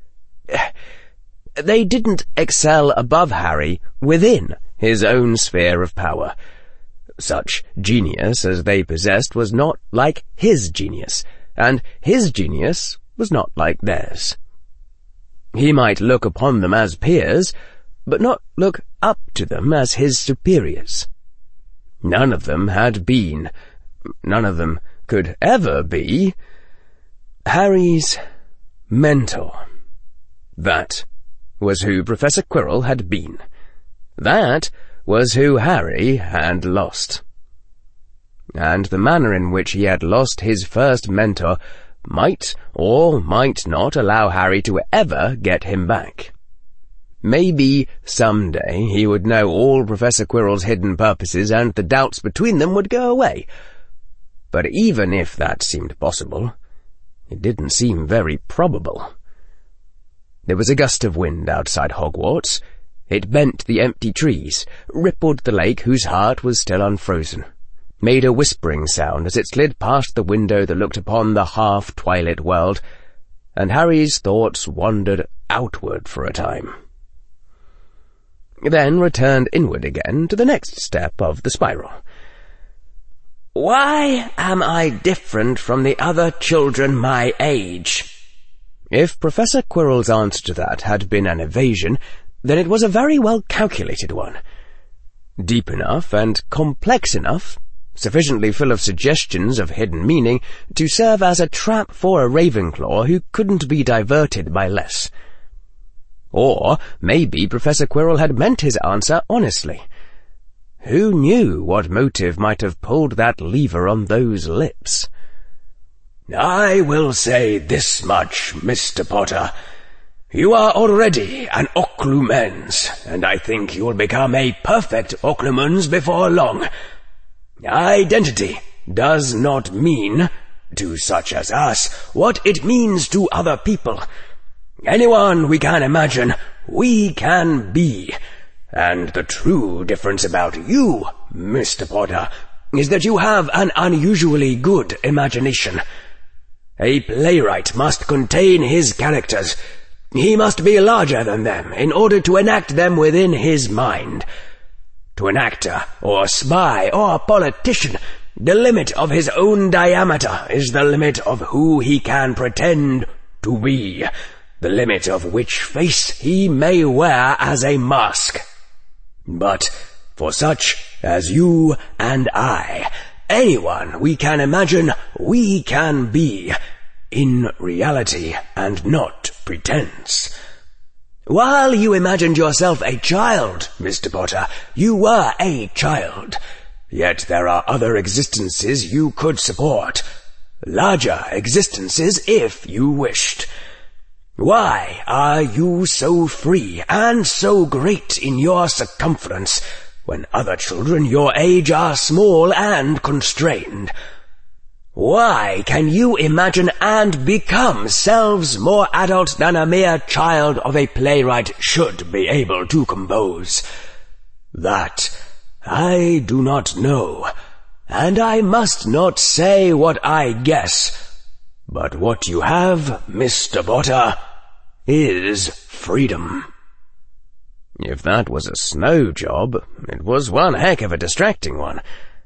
they didn't excel above Harry within his own sphere of power. Such genius as they possessed was not like his genius, and his genius was not like theirs. He might look upon them as peers, but not look up to them as his superiors. None of them had been, none of them could ever be, Harry's mentor. That was who Professor Quirrell had been. That was who Harry had lost. And the manner in which he had lost his first mentor might or might not allow Harry to ever get him back. Maybe someday he would know all Professor Quirrell's hidden purposes and the doubts between them would go away. But even if that seemed possible, it didn't seem very probable. There was a gust of wind outside Hogwarts. It bent the empty trees, rippled the lake whose heart was still unfrozen, made a whispering sound as it slid past the window that looked upon the half-twilit world, and Harry's thoughts wandered outward for a time, then returned inward again to the next step of the spiral. Why am I different from the other children my age? If Professor Quirrell's answer to that had been an evasion, then it was a very well-calculated one. Deep enough and complex enough, sufficiently full of suggestions of hidden meaning, to serve as a trap for a Ravenclaw who couldn't be diverted by less. Or maybe Professor Quirrell had meant his answer honestly. Who knew what motive might have pulled that lever on those lips? I will say this much, Mister Potter. You are already an Occlumens, and I think you will become a perfect Occlumens before long. Identity does not mean, to such as us, what it means to other people. Anyone we can imagine, we can be. And the true difference about you, Mister Potter, is that you have an unusually good imagination. A playwright must contain his characters. He must be larger than them in order to enact them within his mind. To an actor, or spy, or politician, the limit of his own diameter is the limit of who he can pretend to be, the limit of which face he may wear as a mask. But for such as you and I, anyone we can imagine, we can be, in reality and not pretense. While you imagined yourself a child, Mister Potter, you were a child. Yet there are other existences you could support. Larger existences if you wished. Why are you so free and so great in your circumference, when other children your age are small and constrained? Why can you imagine and become selves more adult than a mere child of a playwright should be able to compose? That I do not know, and I must not say what I guess. But what you have, Mister Potter, is freedom. If that was a snow job, it was one heck of a distracting one.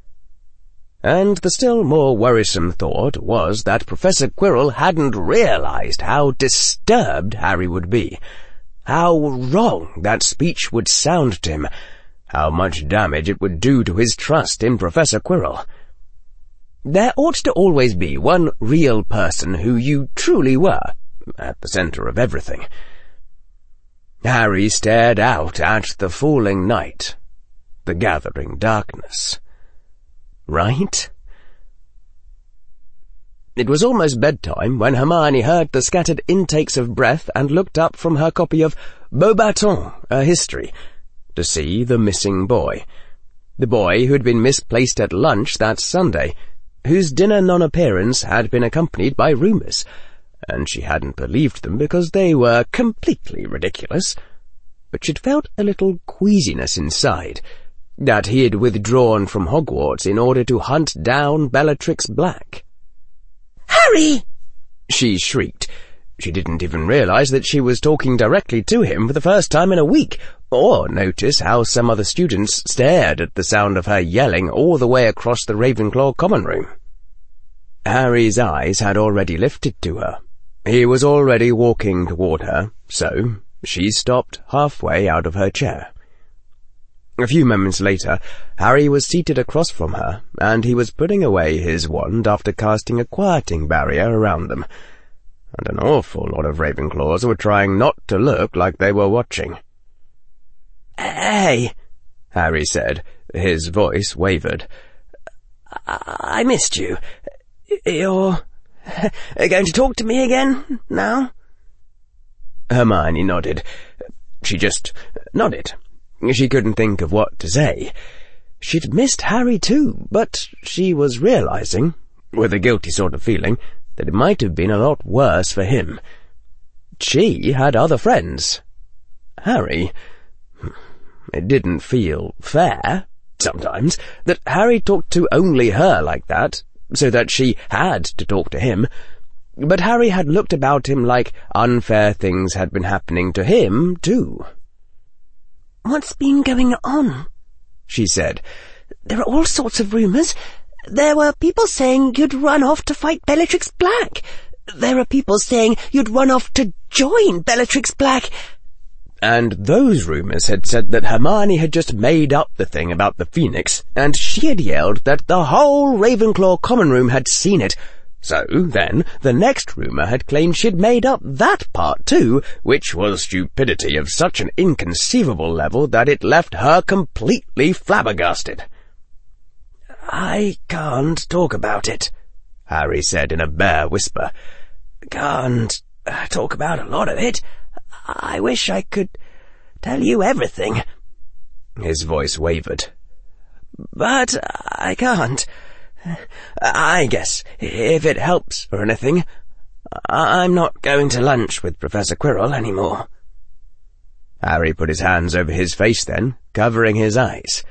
And the still more worrisome thought was that Professor Quirrell hadn't realized how disturbed Harry would be, how wrong that speech would sound to him, how much damage it would do to his trust in Professor Quirrell. There ought to always be one real person who you truly were, at the centre of everything. Harry stared out at the falling night, the gathering darkness. Right? It was almost bedtime when Hermione heard the scattered intakes of breath and looked up from her copy of Beauxbatons, a history, to see the missing boy. The boy who had been misplaced at lunch that Sunday, whose dinner non-appearance had been accompanied by rumours, and she hadn't believed them because they were completely ridiculous. But she'd felt a little queasiness inside, that he had withdrawn from Hogwarts in order to hunt down Bellatrix Black. Harry!" she shrieked. She didn't even realize that she was talking directly to him for the first time in a week, or notice how some other students stared at the sound of her yelling all the way across the Ravenclaw common room. Harry's eyes had already lifted to her. He was already walking toward her, so she stopped halfway out of her chair. A few moments later, Harry was seated across from her, and he was putting away his wand after casting a quieting barrier around them, and an awful lot of Ravenclaws were trying not to look like they were watching. "Hey," Harry said. His voice wavered. I, I missed you. You're going to talk to me again, now?" Hermione nodded. She just nodded. She couldn't think of what to say. She'd missed Harry too, but she was realizing, with a guilty sort of feeling, that it might have been a lot worse for him. She had other friends. Harry... It didn't feel fair, sometimes, that Harry talked to only her like that, so that she had to talk to him. But Harry had looked about him like unfair things had been happening to him, too. "What's been going on?" she said. "There are all sorts of rumours. There were people saying you'd run off to fight Bellatrix Black. There are people saying you'd run off to join Bellatrix Black." And those rumours had said that Hermione had just made up the thing about the Phoenix, and she had yelled that the whole Ravenclaw common room had seen it. So, then, the next rumour had claimed she'd made up that part too, which was stupidity of such an inconceivable level that it left her completely flabbergasted. "I can't talk about it," Harry said in a bare whisper. "Can't talk about a lot of it. I wish I could tell you everything." His voice wavered. "But I can't. I guess, if it helps or anything, I'm not going to lunch with Professor Quirrell anymore." Harry put his hands over his face then, covering his eyes.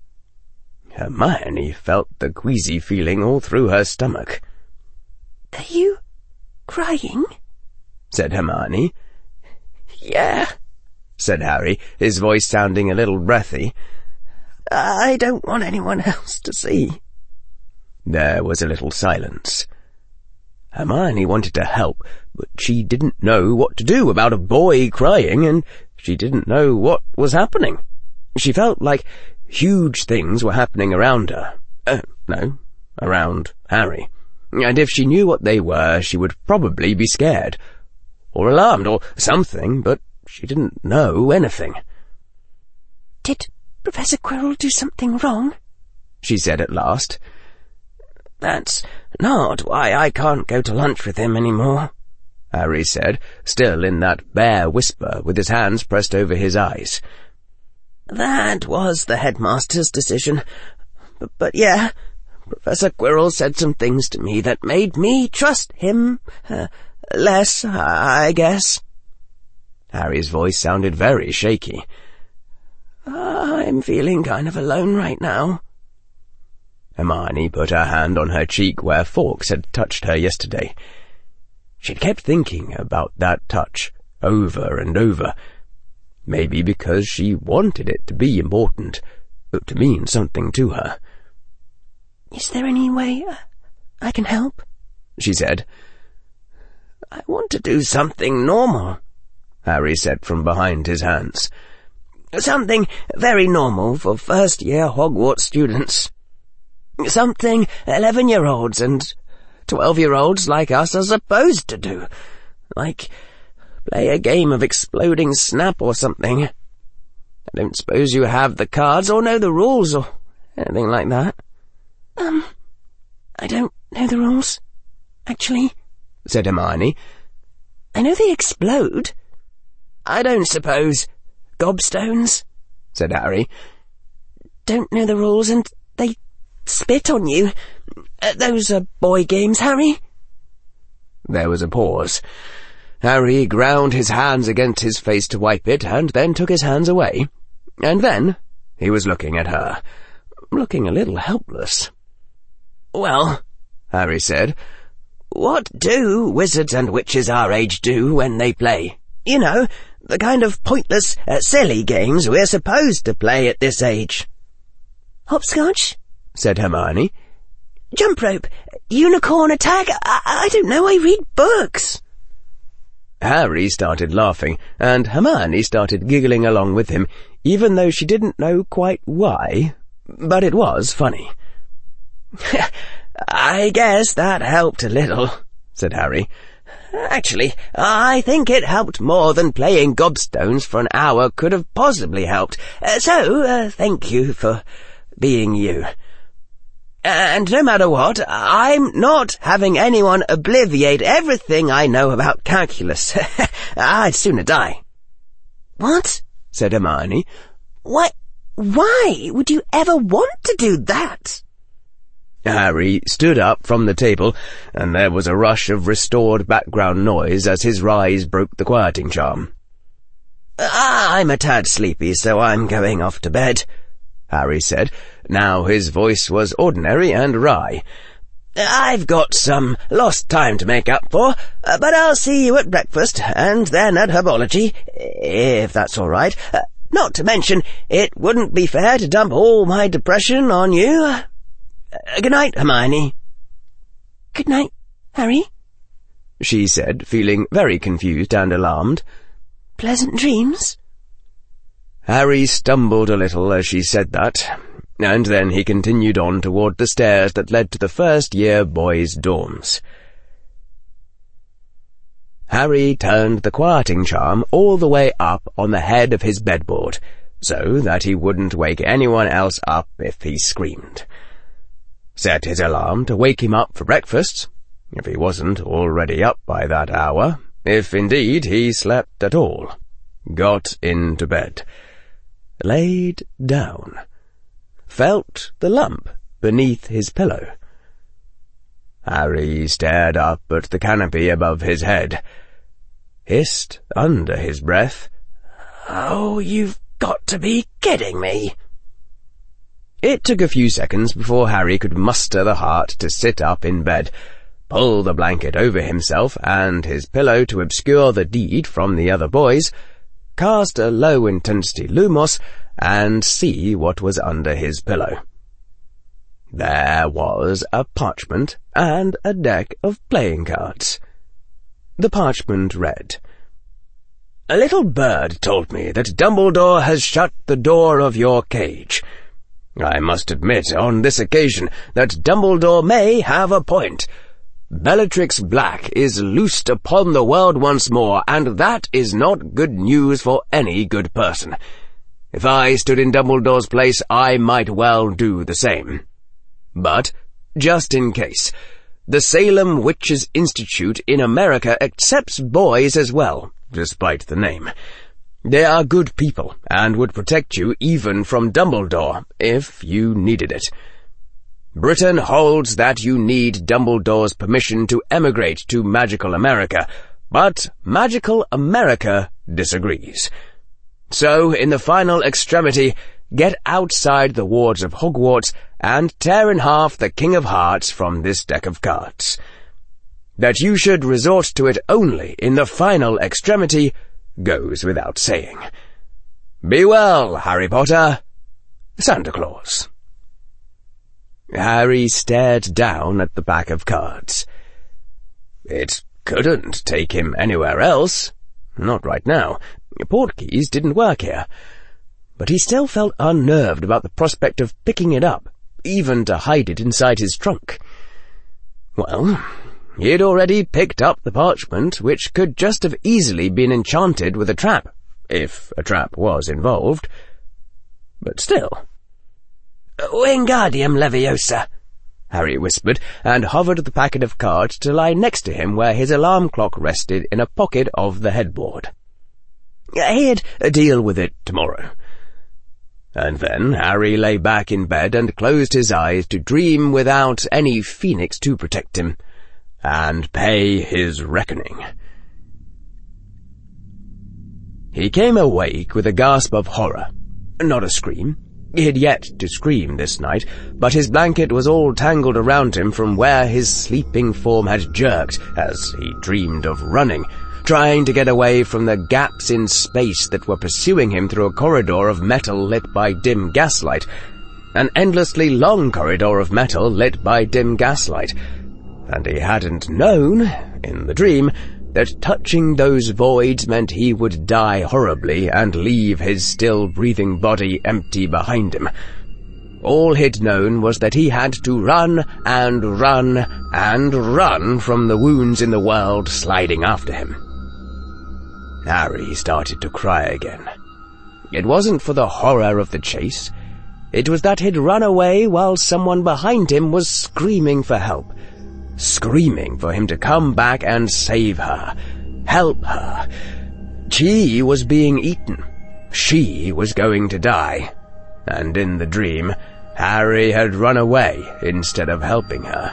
Hermione felt the queasy feeling all through her stomach. "Are you crying?" said Hermione. "Yeah," said Harry, his voice sounding a little breathy. "I don't want anyone else to see." There was a little silence. Hermione wanted to help, but she didn't know what to do about a boy crying, and she didn't know what was happening. She felt like huge things were happening around her. Uh, no, around Harry. And if she knew what they were, she would probably be scared, or alarmed, or something, but she didn't know anything. "Did Professor Quirrell do something wrong?" she said at last. "That's not why I can't go to lunch with him anymore," Harry said, still in that bare whisper, with his hands pressed over his eyes. "That was the headmaster's decision. But, but yeah, Professor Quirrell said some things to me that made me trust him uh, less, I guess." Harry's voice sounded very shaky. "I'm feeling kind of alone right now." Hermione put her hand on her cheek where Fawkes had touched her yesterday. She'd kept thinking about that touch over and over, maybe because she wanted it to be important, to mean something to her. "Is there any way I can help?" she said. "I want to do something normal," Harry said from behind his hands. "Something very normal for first-year Hogwarts students. Something eleven-year-olds and twelve-year-olds like us are supposed to do. Like play a game of exploding snap or something. I don't suppose you have the cards or know the rules or anything like that." Um, I don't know the rules, actually," said Hermione. "I know they explode." "I don't suppose gobstones," said Harry. "Don't know the rules and they spit on you. Uh, those are boy games, Harry." There was a pause. Harry ground his hands against his face to wipe it, and then took his hands away. And then he was looking at her, looking a little helpless. "Well," Harry said, What do wizards and witches our age do when they play? You know, the kind of pointless, uh, silly games we're supposed to play at this age. Hopscotch, said Hermione. Jump rope, unicorn attack, I, I don't know, I read books. Harry started laughing, and Hermione started giggling along with him, even though she didn't know quite why, but it was funny. I guess that helped a little, said Harry. Actually, I think it helped more than playing gobstones for an hour could have possibly helped. Uh, so, uh, thank you for being you. And no matter what, I'm not having anyone obliviate everything I know about calculus. I'd sooner die. What? Said Hermione. Why, why would you ever want to do that? Harry stood up from the table, and there was a rush of restored background noise as his rise broke the quieting charm. I'm a tad sleepy, so I'm going off to bed, Harry said. Now his voice was ordinary and wry. I've got some lost time to make up for, uh, but I'll see you at breakfast, and then at herbology, if that's all right. Uh, not to mention, it wouldn't be fair to dump all my depression on you. Uh, good night, Hermione. Good night, Harry, she said, feeling very confused and alarmed. Pleasant dreams. Harry stumbled a little as she said that, and then he continued on toward the stairs that led to the first-year boys' dorms. Harry turned the quieting charm all the way up on the head of his bedboard, so that he wouldn't wake anyone else up if he screamed. Set his alarm to wake him up for breakfast, if he wasn't already up by that hour, if indeed he slept at all. Got into bed. Laid down. Felt the lump beneath his pillow. Harry stared up at the canopy above his head. Hissed under his breath, "Oh, you've got to be kidding me." It took a few seconds before Harry could muster the heart to sit up in bed, pull the blanket over himself and his pillow to obscure the deed from the other boys, cast a low-intensity lumos, and see what was under his pillow. There was a parchment and a deck of playing cards. The parchment read, "A little bird told me that Dumbledore has shut the door of your cage. I must admit on this occasion that Dumbledore may have a point. Bellatrix Black is loosed upon the world once more, and that is not good news for any good person. If I stood in Dumbledore's place, I might well do the same. But, just in case, the Salem Witches Institute in America accepts boys as well, despite the name. They are good people, and would protect you even from Dumbledore, if you needed it. Britain holds that you need Dumbledore's permission to emigrate to Magical America, but Magical America disagrees. So, in the final extremity, get outside the wards of Hogwarts and tear in half the King of Hearts from this deck of cards. That you should resort to it only in the final extremity goes without saying. Be well, Harry Potter. Santa Claus." Harry stared down at the pack of cards. It couldn't take him anywhere else. Not right now. Portkeys didn't work here. But he still felt unnerved about the prospect of picking it up, even to hide it inside his trunk. Well, he'd already picked up the parchment, which could just have easily been enchanted with a trap, if a trap was involved. But still. "Wingardium Leviosa," Harry whispered, and hovered the packet of cards to lie next to him where his alarm clock rested in a pocket of the headboard. He'd deal with it tomorrow. And then Harry lay back in bed and closed his eyes to dream without any phoenix to protect him, and pay his reckoning. He came awake with a gasp of horror. Not a scream, He had yet to scream this night, but his blanket was all tangled around him from where his sleeping form had jerked as he dreamed of running, trying to get away from the gaps in space that were pursuing him through a corridor of metal lit by dim gaslight, an endlessly long corridor of metal lit by dim gaslight, and he hadn't known, in the dream, that touching those voids meant he would die horribly and leave his still-breathing body empty behind him. All he'd known was that he had to run and run and run from the wounds in the world sliding after him. Harry started to cry again. It wasn't for the horror of the chase. It was that he'd run away while someone behind him was screaming for help. Screaming for him to come back and save her, help her. She was being eaten. She was going to die. And in the dream, Harry had run away instead of helping her.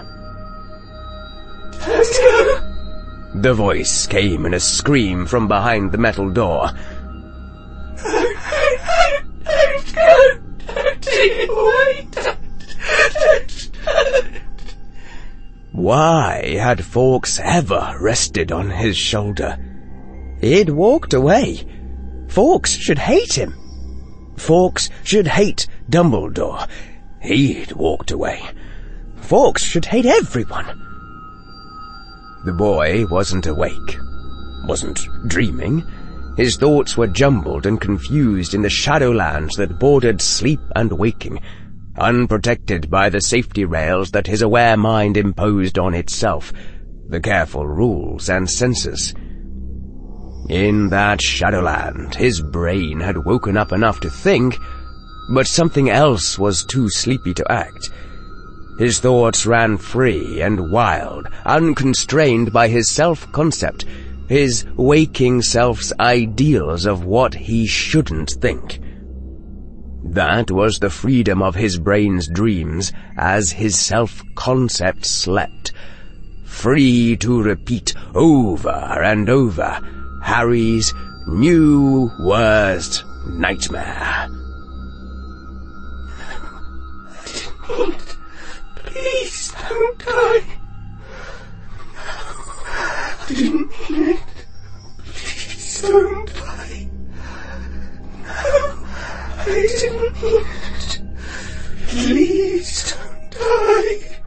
The voice came in a scream from behind the metal door. Why had Fawkes ever rested on his shoulder? He'd walked away. Fawkes should hate him. Fawkes should hate Dumbledore. He'd walked away. Fawkes should hate everyone. The boy wasn't awake, wasn't dreaming. His thoughts were jumbled and confused in the shadowlands that bordered sleep and waking, unprotected by the safety rails that his aware mind imposed on itself, the careful rules and censors. In that shadowland, his brain had woken up enough to think, but something else was too sleepy to act. His thoughts ran free and wild, unconstrained by his self-concept, his waking self's ideals of what he shouldn't think. That was the freedom of his brain's dreams as his self-concept slept, free to repeat over and over Harry's new worst nightmare. Please don't die. I didn't mean it. Please don't die. No, I didn't mean it. Please don't die.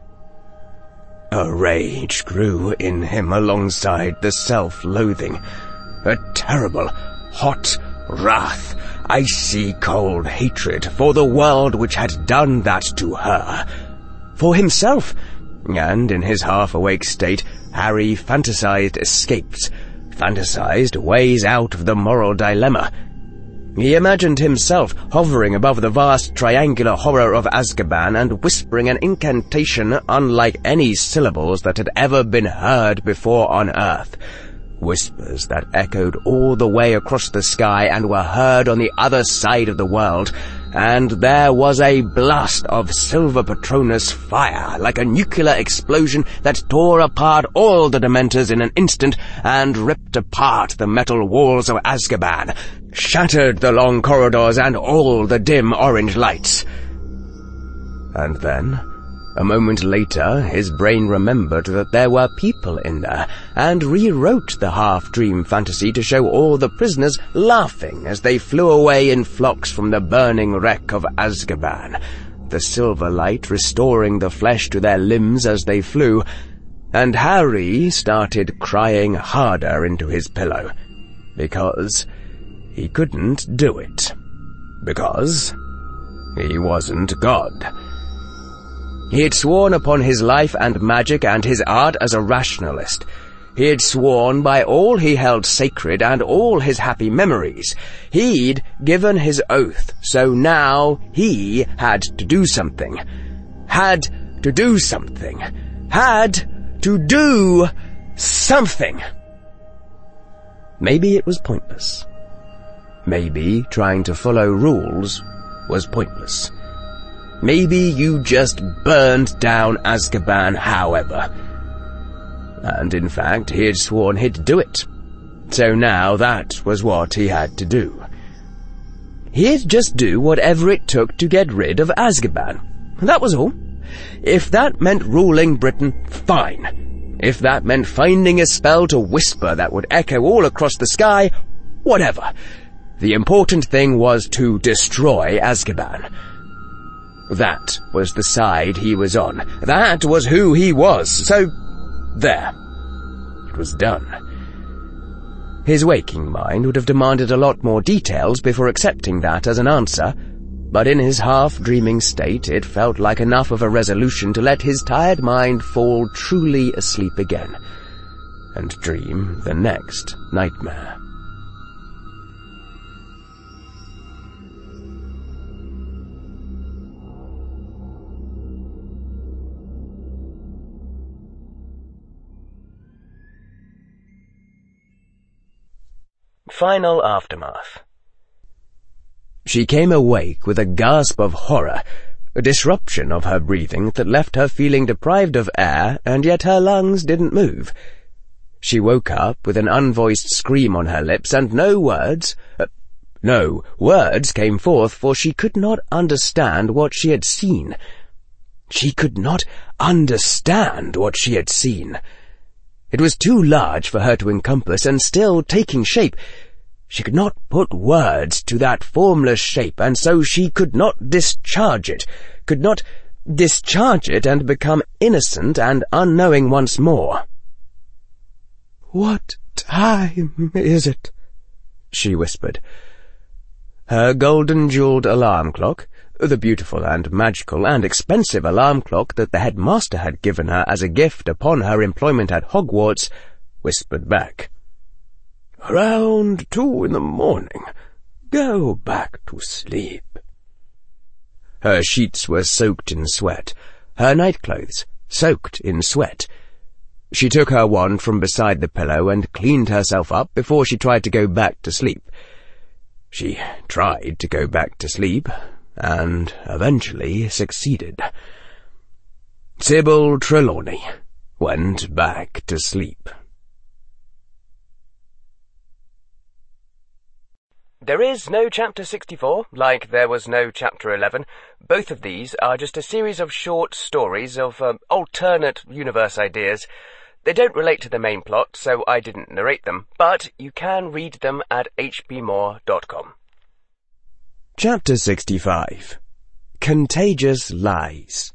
A rage grew in him alongside the self-loathing, a terrible, hot wrath, icy cold hatred for the world which had done that to her. For himself, and in his half-awake state, Harry fantasized escapes, fantasized ways out of the moral dilemma. He imagined himself hovering above the vast triangular horror of Azkaban and whispering an incantation unlike any syllables that had ever been heard before on Earth. Whispers that echoed all the way across the sky and were heard on the other side of the world, and there was a blast of Silver Patronus fire like a nuclear explosion that tore apart all the Dementors in an instant and ripped apart the metal walls of Azkaban, shattered the long corridors and all the dim orange lights. And then, a moment later, his brain remembered that there were people in there, and rewrote the half-dream fantasy to show all the prisoners laughing as they flew away in flocks from the burning wreck of Azkaban, the silver light restoring the flesh to their limbs as they flew, and Harry started crying harder into his pillow, because he couldn't do it, because he wasn't God. He had sworn upon his life and magic and his art as a rationalist. He had sworn by all he held sacred and all his happy memories. He'd given his oath, so now he had to do something. Had to do something. Had to do something. Maybe it was pointless. Maybe trying to follow rules was pointless. Maybe you just burned down Azkaban however. And in fact, he had sworn he'd do it. So now that was what he had to do. He'd just do whatever it took to get rid of Azkaban. That was all. If that meant ruling Britain, fine. If that meant finding a spell to whisper that would echo all across the sky, whatever. The important thing was to destroy Azkaban. That was the side he was on. That was who he was. So, there. It was done. His waking mind would have demanded a lot more details before accepting that as an answer, but in his half-dreaming state it felt like enough of a resolution to let his tired mind fall truly asleep again, and dream the next nightmare. Final aftermath. She came awake with a gasp of horror, a disruption of her breathing that left her feeling deprived of air, and yet her lungs didn't move. She woke up with an unvoiced scream on her lips, and no words, uh, no words came forth, for she could not understand what she had seen. She could not understand what she had seen. It was too large for her to encompass, and still taking shape. She could not put words to that formless shape, and so she could not discharge it, could not discharge it and become innocent and unknowing once more. "What time is it?" she whispered. Her golden-jewelled alarm clock, the beautiful and magical and expensive alarm clock that the headmaster had given her as a gift upon her employment at Hogwarts, whispered back. "Around two in the morning. Go back to sleep." Her sheets were soaked in sweat, her nightclothes soaked in sweat. She took her wand from beside the pillow and cleaned herself up before she tried to go back to sleep. She tried to go back to sleep, and eventually succeeded. Sybil Trelawney went back to sleep. There is no Chapter sixty-four, like there was no Chapter eleven. Both of these are just a series of short stories of um, alternate universe ideas. They don't relate to the main plot, so I didn't narrate them, but you can read them at h b moore dot com. Chapter sixty-five. Contagious Lies.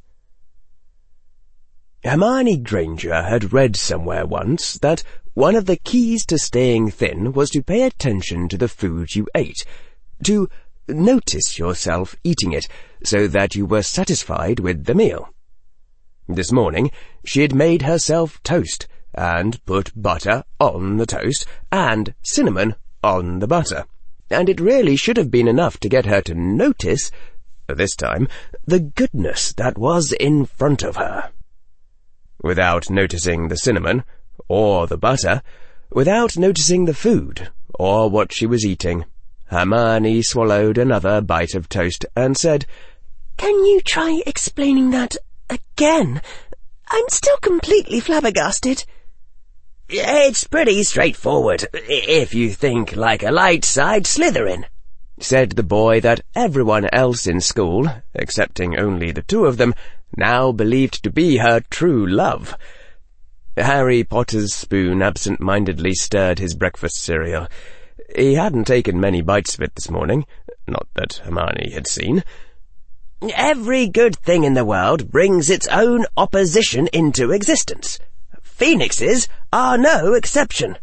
Hermione Granger had read somewhere once that one of the keys to staying thin was to pay attention to the food you ate, to notice yourself eating it, so that you were satisfied with the meal. This morning she had made herself toast, and put butter on the toast, and cinnamon on the butter, and it really should have been enough to get her to notice, this time, the goodness that was in front of her. Without noticing the cinnamon, or the butter, without noticing the food, or what she was eating, Hermione swallowed another bite of toast and said, "Can you try explaining that again? I'm still completely flabbergasted." "It's pretty straightforward, if you think like a light side Slytherin," said the boy that everyone else in school, excepting only the two of them, now believed to be her true love. Harry Potter's spoon absent-mindedly stirred his breakfast cereal. He hadn't taken many bites of it this morning, not that Hermione had seen. "Every good thing in the world brings its own opposition into existence. Phoenixes are no exception."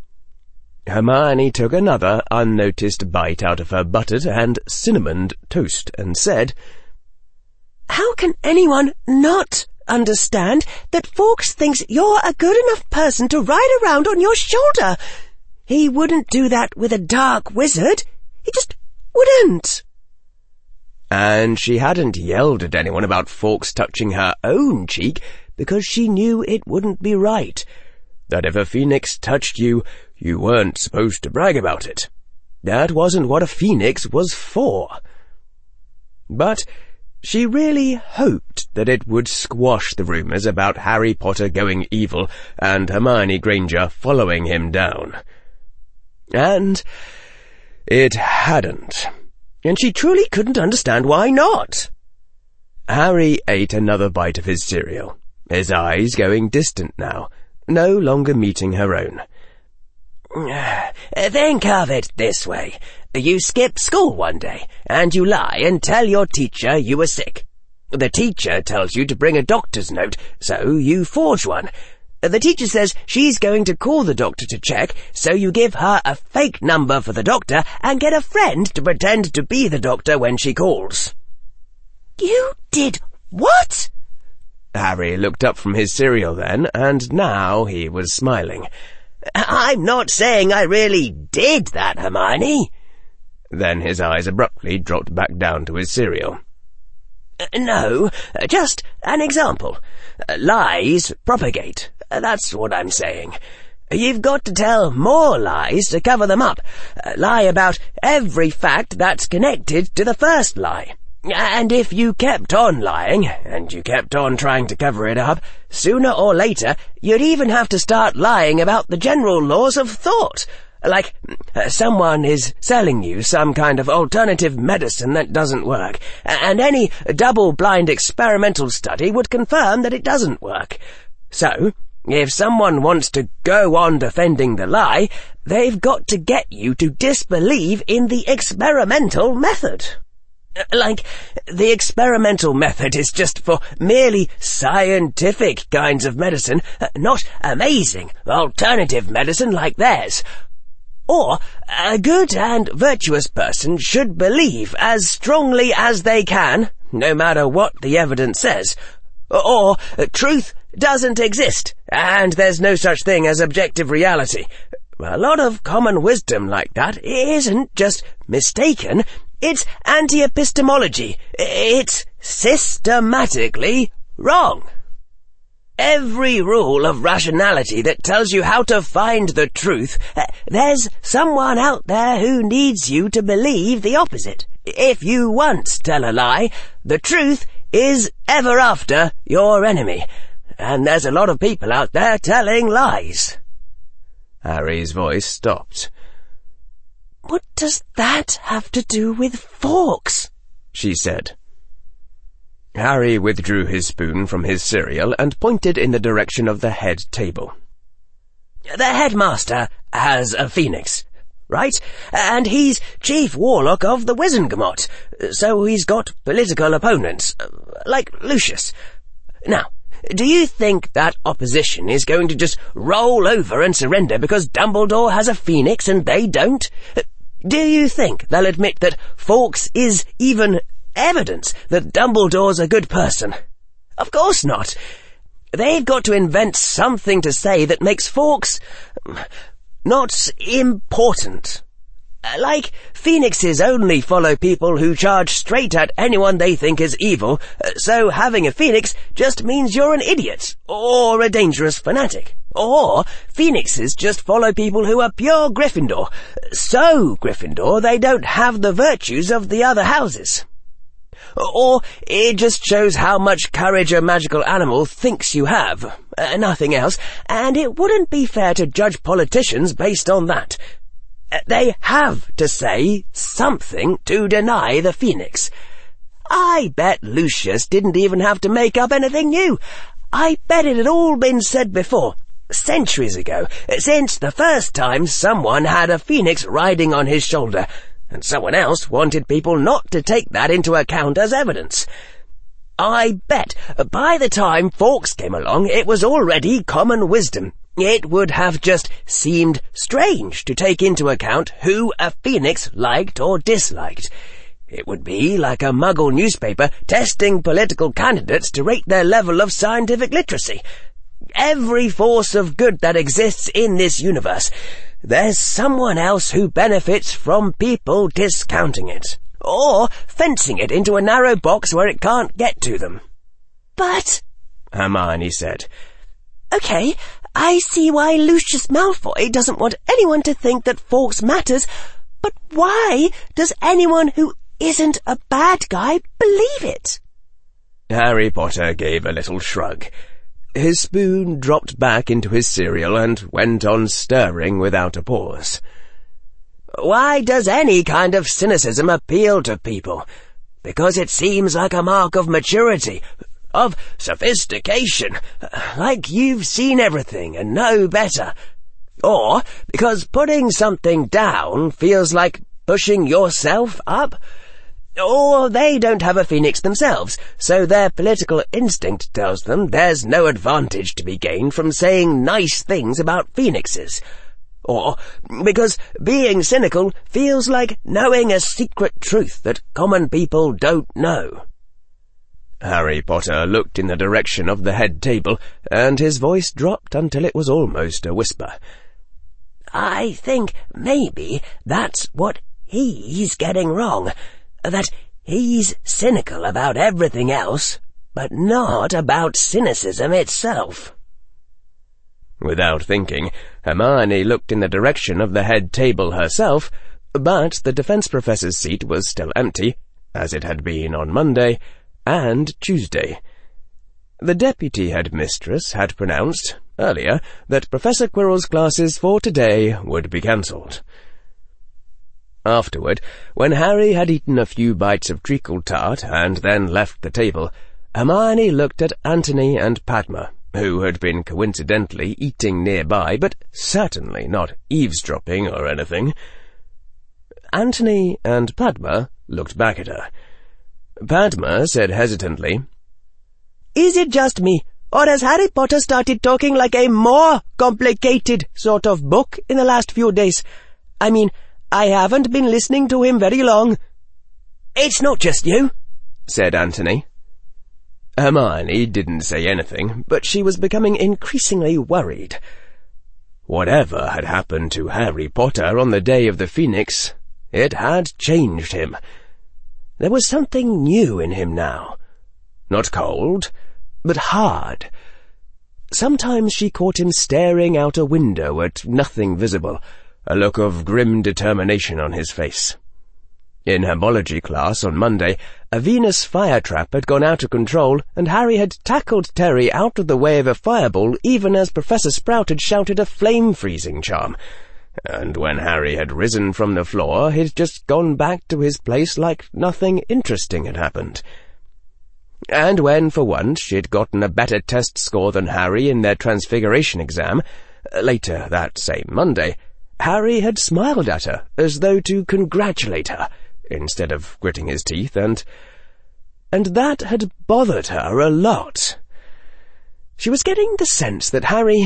Hermione took another unnoticed bite out of her buttered and cinnamoned toast and said, "How can anyone not understand that Fawkes thinks you're a good enough person to ride around on your shoulder? He wouldn't do that with a dark wizard. He just wouldn't." And she hadn't yelled at anyone about Fawkes touching her own cheek because she knew it wouldn't be right, that if a phoenix touched you, you weren't supposed to brag about it. That wasn't what a phoenix was for. But she really hoped that it would squash the rumours about Harry Potter going evil and Hermione Granger following him down. And it hadn't. and she truly couldn't understand why not. Harry ate another bite of his cereal, his eyes going distant now, no longer meeting her own. Think of it this way. You skip school one day, and you lie and tell your teacher you were sick. The teacher tells you to bring a doctor's note, so you forge one. The teacher says she's going to call the doctor to check, so you give her a fake number for the doctor and get a friend to pretend to be the doctor when she calls. You did what? Harry looked up from his cereal then, and now he was smiling. I'm not saying I really did that, Hermione. Then his eyes abruptly dropped back down to his cereal. No, just an example. Lies propagate. That's what I'm saying. You've got to tell more lies to cover them up. Lie about every fact that's connected to the first lie. And if you kept on lying, and you kept on trying to cover it up, sooner or later you'd even have to start lying about the general laws of thought. Like, uh, someone is selling you some kind of alternative medicine that doesn't work, and any double-blind experimental study would confirm that it doesn't work. So, if someone wants to go on defending the lie, they've got to get you to disbelieve in the experimental method. Like, the experimental method is just for merely scientific kinds of medicine, not amazing alternative medicine like theirs. Or, a good and virtuous person should believe as strongly as they can, no matter what the evidence says. Or, truth doesn't exist, and there's no such thing as objective reality. A lot of common wisdom like that isn't just mistaken, it's anti-epistemology. It's systematically wrong. Every rule of rationality that tells you how to find the truth, uh, there's someone out there who needs you to believe the opposite. If you once tell a lie, the truth is ever after your enemy. And there's a lot of people out there telling lies. Harry's voice stopped. What does that have to do with Fawkes? She said. Harry withdrew his spoon from his cereal and pointed in the direction of the head table. The headmaster has a phoenix, right? And he's chief warlock of the Wizengamot, so he's got political opponents, like Lucius. Now, do you think that opposition is going to just roll over and surrender because Dumbledore has a phoenix and they don't? Do you think they'll admit that Fawkes is even evidence that Dumbledore's a good person? Of course not. They've got to invent something to say that makes Fawkes not important. Like, phoenixes only follow people who charge straight at anyone they think is evil, so having a phoenix just means you're an idiot, or a dangerous fanatic. Or, phoenixes just follow people who are pure Gryffindor, so Gryffindor they don't have the virtues of the other houses. Or, it just shows how much courage a magical animal thinks you have, uh, nothing else, and it wouldn't be fair to judge politicians based on that. They have to say something to deny the phoenix. I bet Lucius didn't even have to make up anything new. I bet it had all been said before, centuries ago, since the first time someone had a phoenix riding on his shoulder, and someone else wanted people not to take that into account as evidence. I bet by the time Fawkes came along it was already common wisdom. It would have just seemed strange to take into account who a phoenix liked or disliked. It would be like a Muggle newspaper testing political candidates to rate their level of scientific literacy. Every force of good that exists in this universe, there's someone else who benefits from people discounting it, or fencing it into a narrow box where it can't get to them. But, Hermione said, okay, I see why Lucius Malfoy doesn't want anyone to think that Fawkes matters, but why does anyone who isn't a bad guy believe it? Harry Potter gave a little shrug. His spoon dropped back into his cereal and went on stirring without a pause. Why does any kind of cynicism appeal to people? Because it seems like a mark of maturity, of sophistication, like you've seen everything and know better. Or because putting something down feels like pushing yourself up. Or they don't have a phoenix themselves, so their political instinct tells them there's no advantage to be gained from saying nice things about phoenixes. Or because being cynical feels like knowing a secret truth that common people don't know. Harry Potter looked in the direction of the head table, and his voice dropped until it was almost a whisper. I think maybe that's what he's getting wrong, that he's cynical about everything else, but not about cynicism itself. Without thinking, Hermione looked in the direction of the head table herself, but the defense professor's seat was still empty, as it had been on Monday and Tuesday. The deputy headmistress had pronounced, earlier, that Professor Quirrell's classes for today would be cancelled. Afterward, when Harry had eaten a few bites of treacle tart and then left the table, Hermione looked at Antony and Padma, who had been coincidentally eating nearby, but certainly not eavesdropping or anything. Antony and Padma looked back at her. Padma said hesitantly, Is it just me, or has Harry Potter started talking like a more complicated sort of book in the last few days? I mean, I haven't been listening to him very long. It's not just you, said Antony. Hermione didn't say anything, but she was becoming increasingly worried. Whatever had happened to Harry Potter on the day of the Phoenix, it had changed him. There was something new in him now. Not cold, but hard. Sometimes she caught him staring out a window at nothing visible, a look of grim determination on his face. In herbology class on Monday, a Venus fire trap had gone out of control, and Harry had tackled Terry out of the way of a fireball even as Professor Sprout had shouted a flame-freezing charm. And when Harry had risen from the floor, he'd just gone back to his place like nothing interesting had happened. And when, for once, she'd gotten a better test score than Harry in their Transfiguration exam, later that same Monday, Harry had smiled at her, as though to congratulate her, instead of gritting his teeth, and... and that had bothered her a lot. She was getting the sense that Harry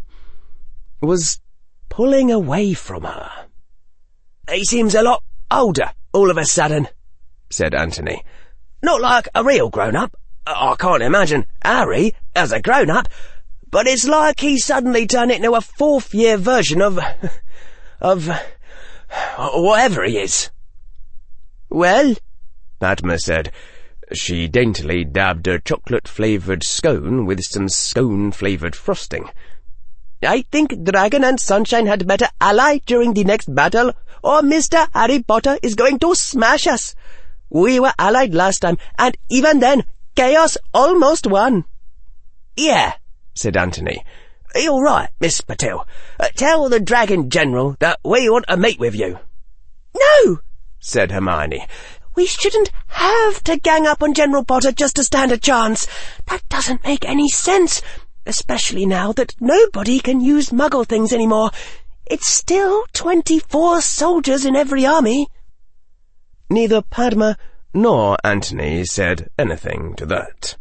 was pulling away from her. He seems a lot older, all of a sudden, said Antony. Not like a real grown-up. I can't imagine Harry as a grown-up, but it's like he suddenly turned into a fourth-year version of... of... whatever he is. Well, Padma said. She daintily dabbed a chocolate-flavoured scone with some scone-flavoured frosting. I think Dragon and Sunshine had better ally during the next battle, or Mister Harry Potter is going to smash us. We were allied last time, and even then, Chaos almost won. Yeah, said Antony. You're right, Miss Patil. Uh, tell the Dragon General that we want to meet with you. No, said Hermione. We shouldn't have to gang up on General Potter just to stand a chance. That doesn't make any sense, especially now that nobody can use Muggle things anymore. It's still twenty-four soldiers in every army. Neither Padma nor Antony said anything to that.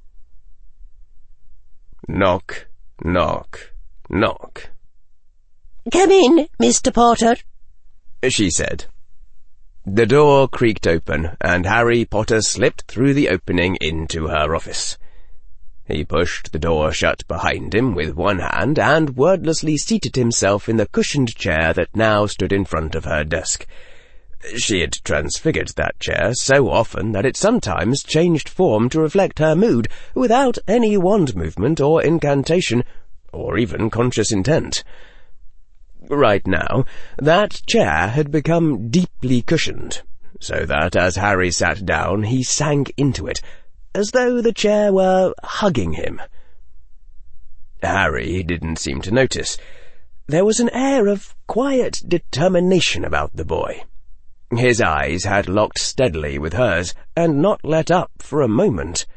Knock, knock, knock. Come in, Mister Potter, she said. The door creaked open, and Harry Potter slipped through the opening into her office. He pushed the door shut behind him with one hand and wordlessly seated himself in the cushioned chair that now stood in front of her desk. She had transfigured that chair so often that it sometimes changed form to reflect her mood without any wand movement or incantation, or even conscious intent. Right now, that chair had become deeply cushioned, so that as Harry sat down he sank into it, as though the chair were hugging him. Harry didn't seem to notice. There was an air of quiet determination about the boy. His eyes had locked steadily with hers, and not let up for a moment.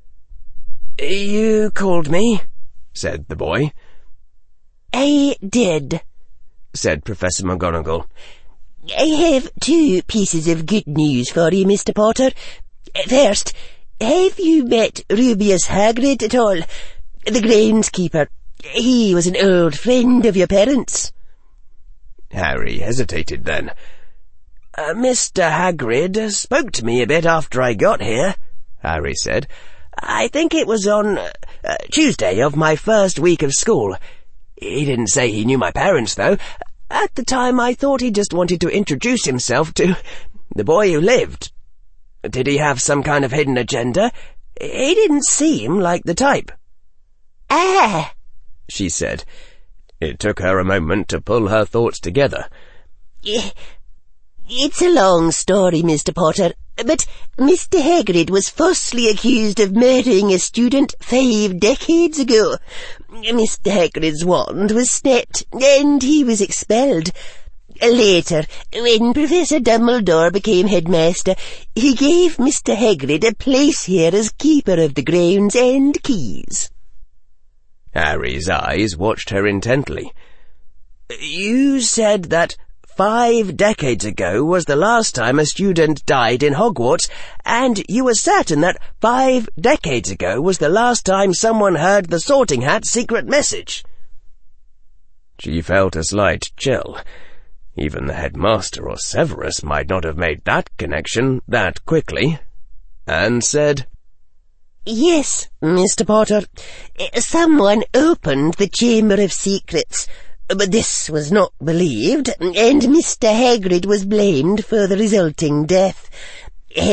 "You called me?" said the boy. "I did," said Professor McGonagall. "I have two pieces of good news for you, Mister Potter. First, have you met Rubeus Hagrid at all? The groundskeeper. He was an old friend of your parents." Harry hesitated then. Uh, "Mister Hagrid spoke to me a bit after I got here," Harry said. "I think it was on uh, uh, Tuesday of my first week of school. He didn't say he knew my parents, though. At the time I thought he just wanted to introduce himself to the boy who lived. Did he have some kind of hidden agenda? He didn't seem like the type." "Ah," she said. It took her a moment to pull her thoughts together. "It's a long story, Mister Potter, but Mister Hagrid was falsely accused of murdering a student five decades ago. Mister Hagrid's wand was snapped, and he was expelled. Later, when Professor Dumbledore became headmaster, he gave Mister Hagrid a place here as keeper of the grounds and keys." Harry's eyes watched her intently. "You said that five decades ago was the last time a student died in Hogwarts, and you were certain that five decades ago was the last time someone heard the Sorting Hat's secret message." She felt a slight chill. Even the headmaster or Severus might not have made that connection that quickly, and said, "Yes, Mister Potter. Someone opened the Chamber of Secrets, but this was not believed, and Mister Hagrid was blamed for the resulting death.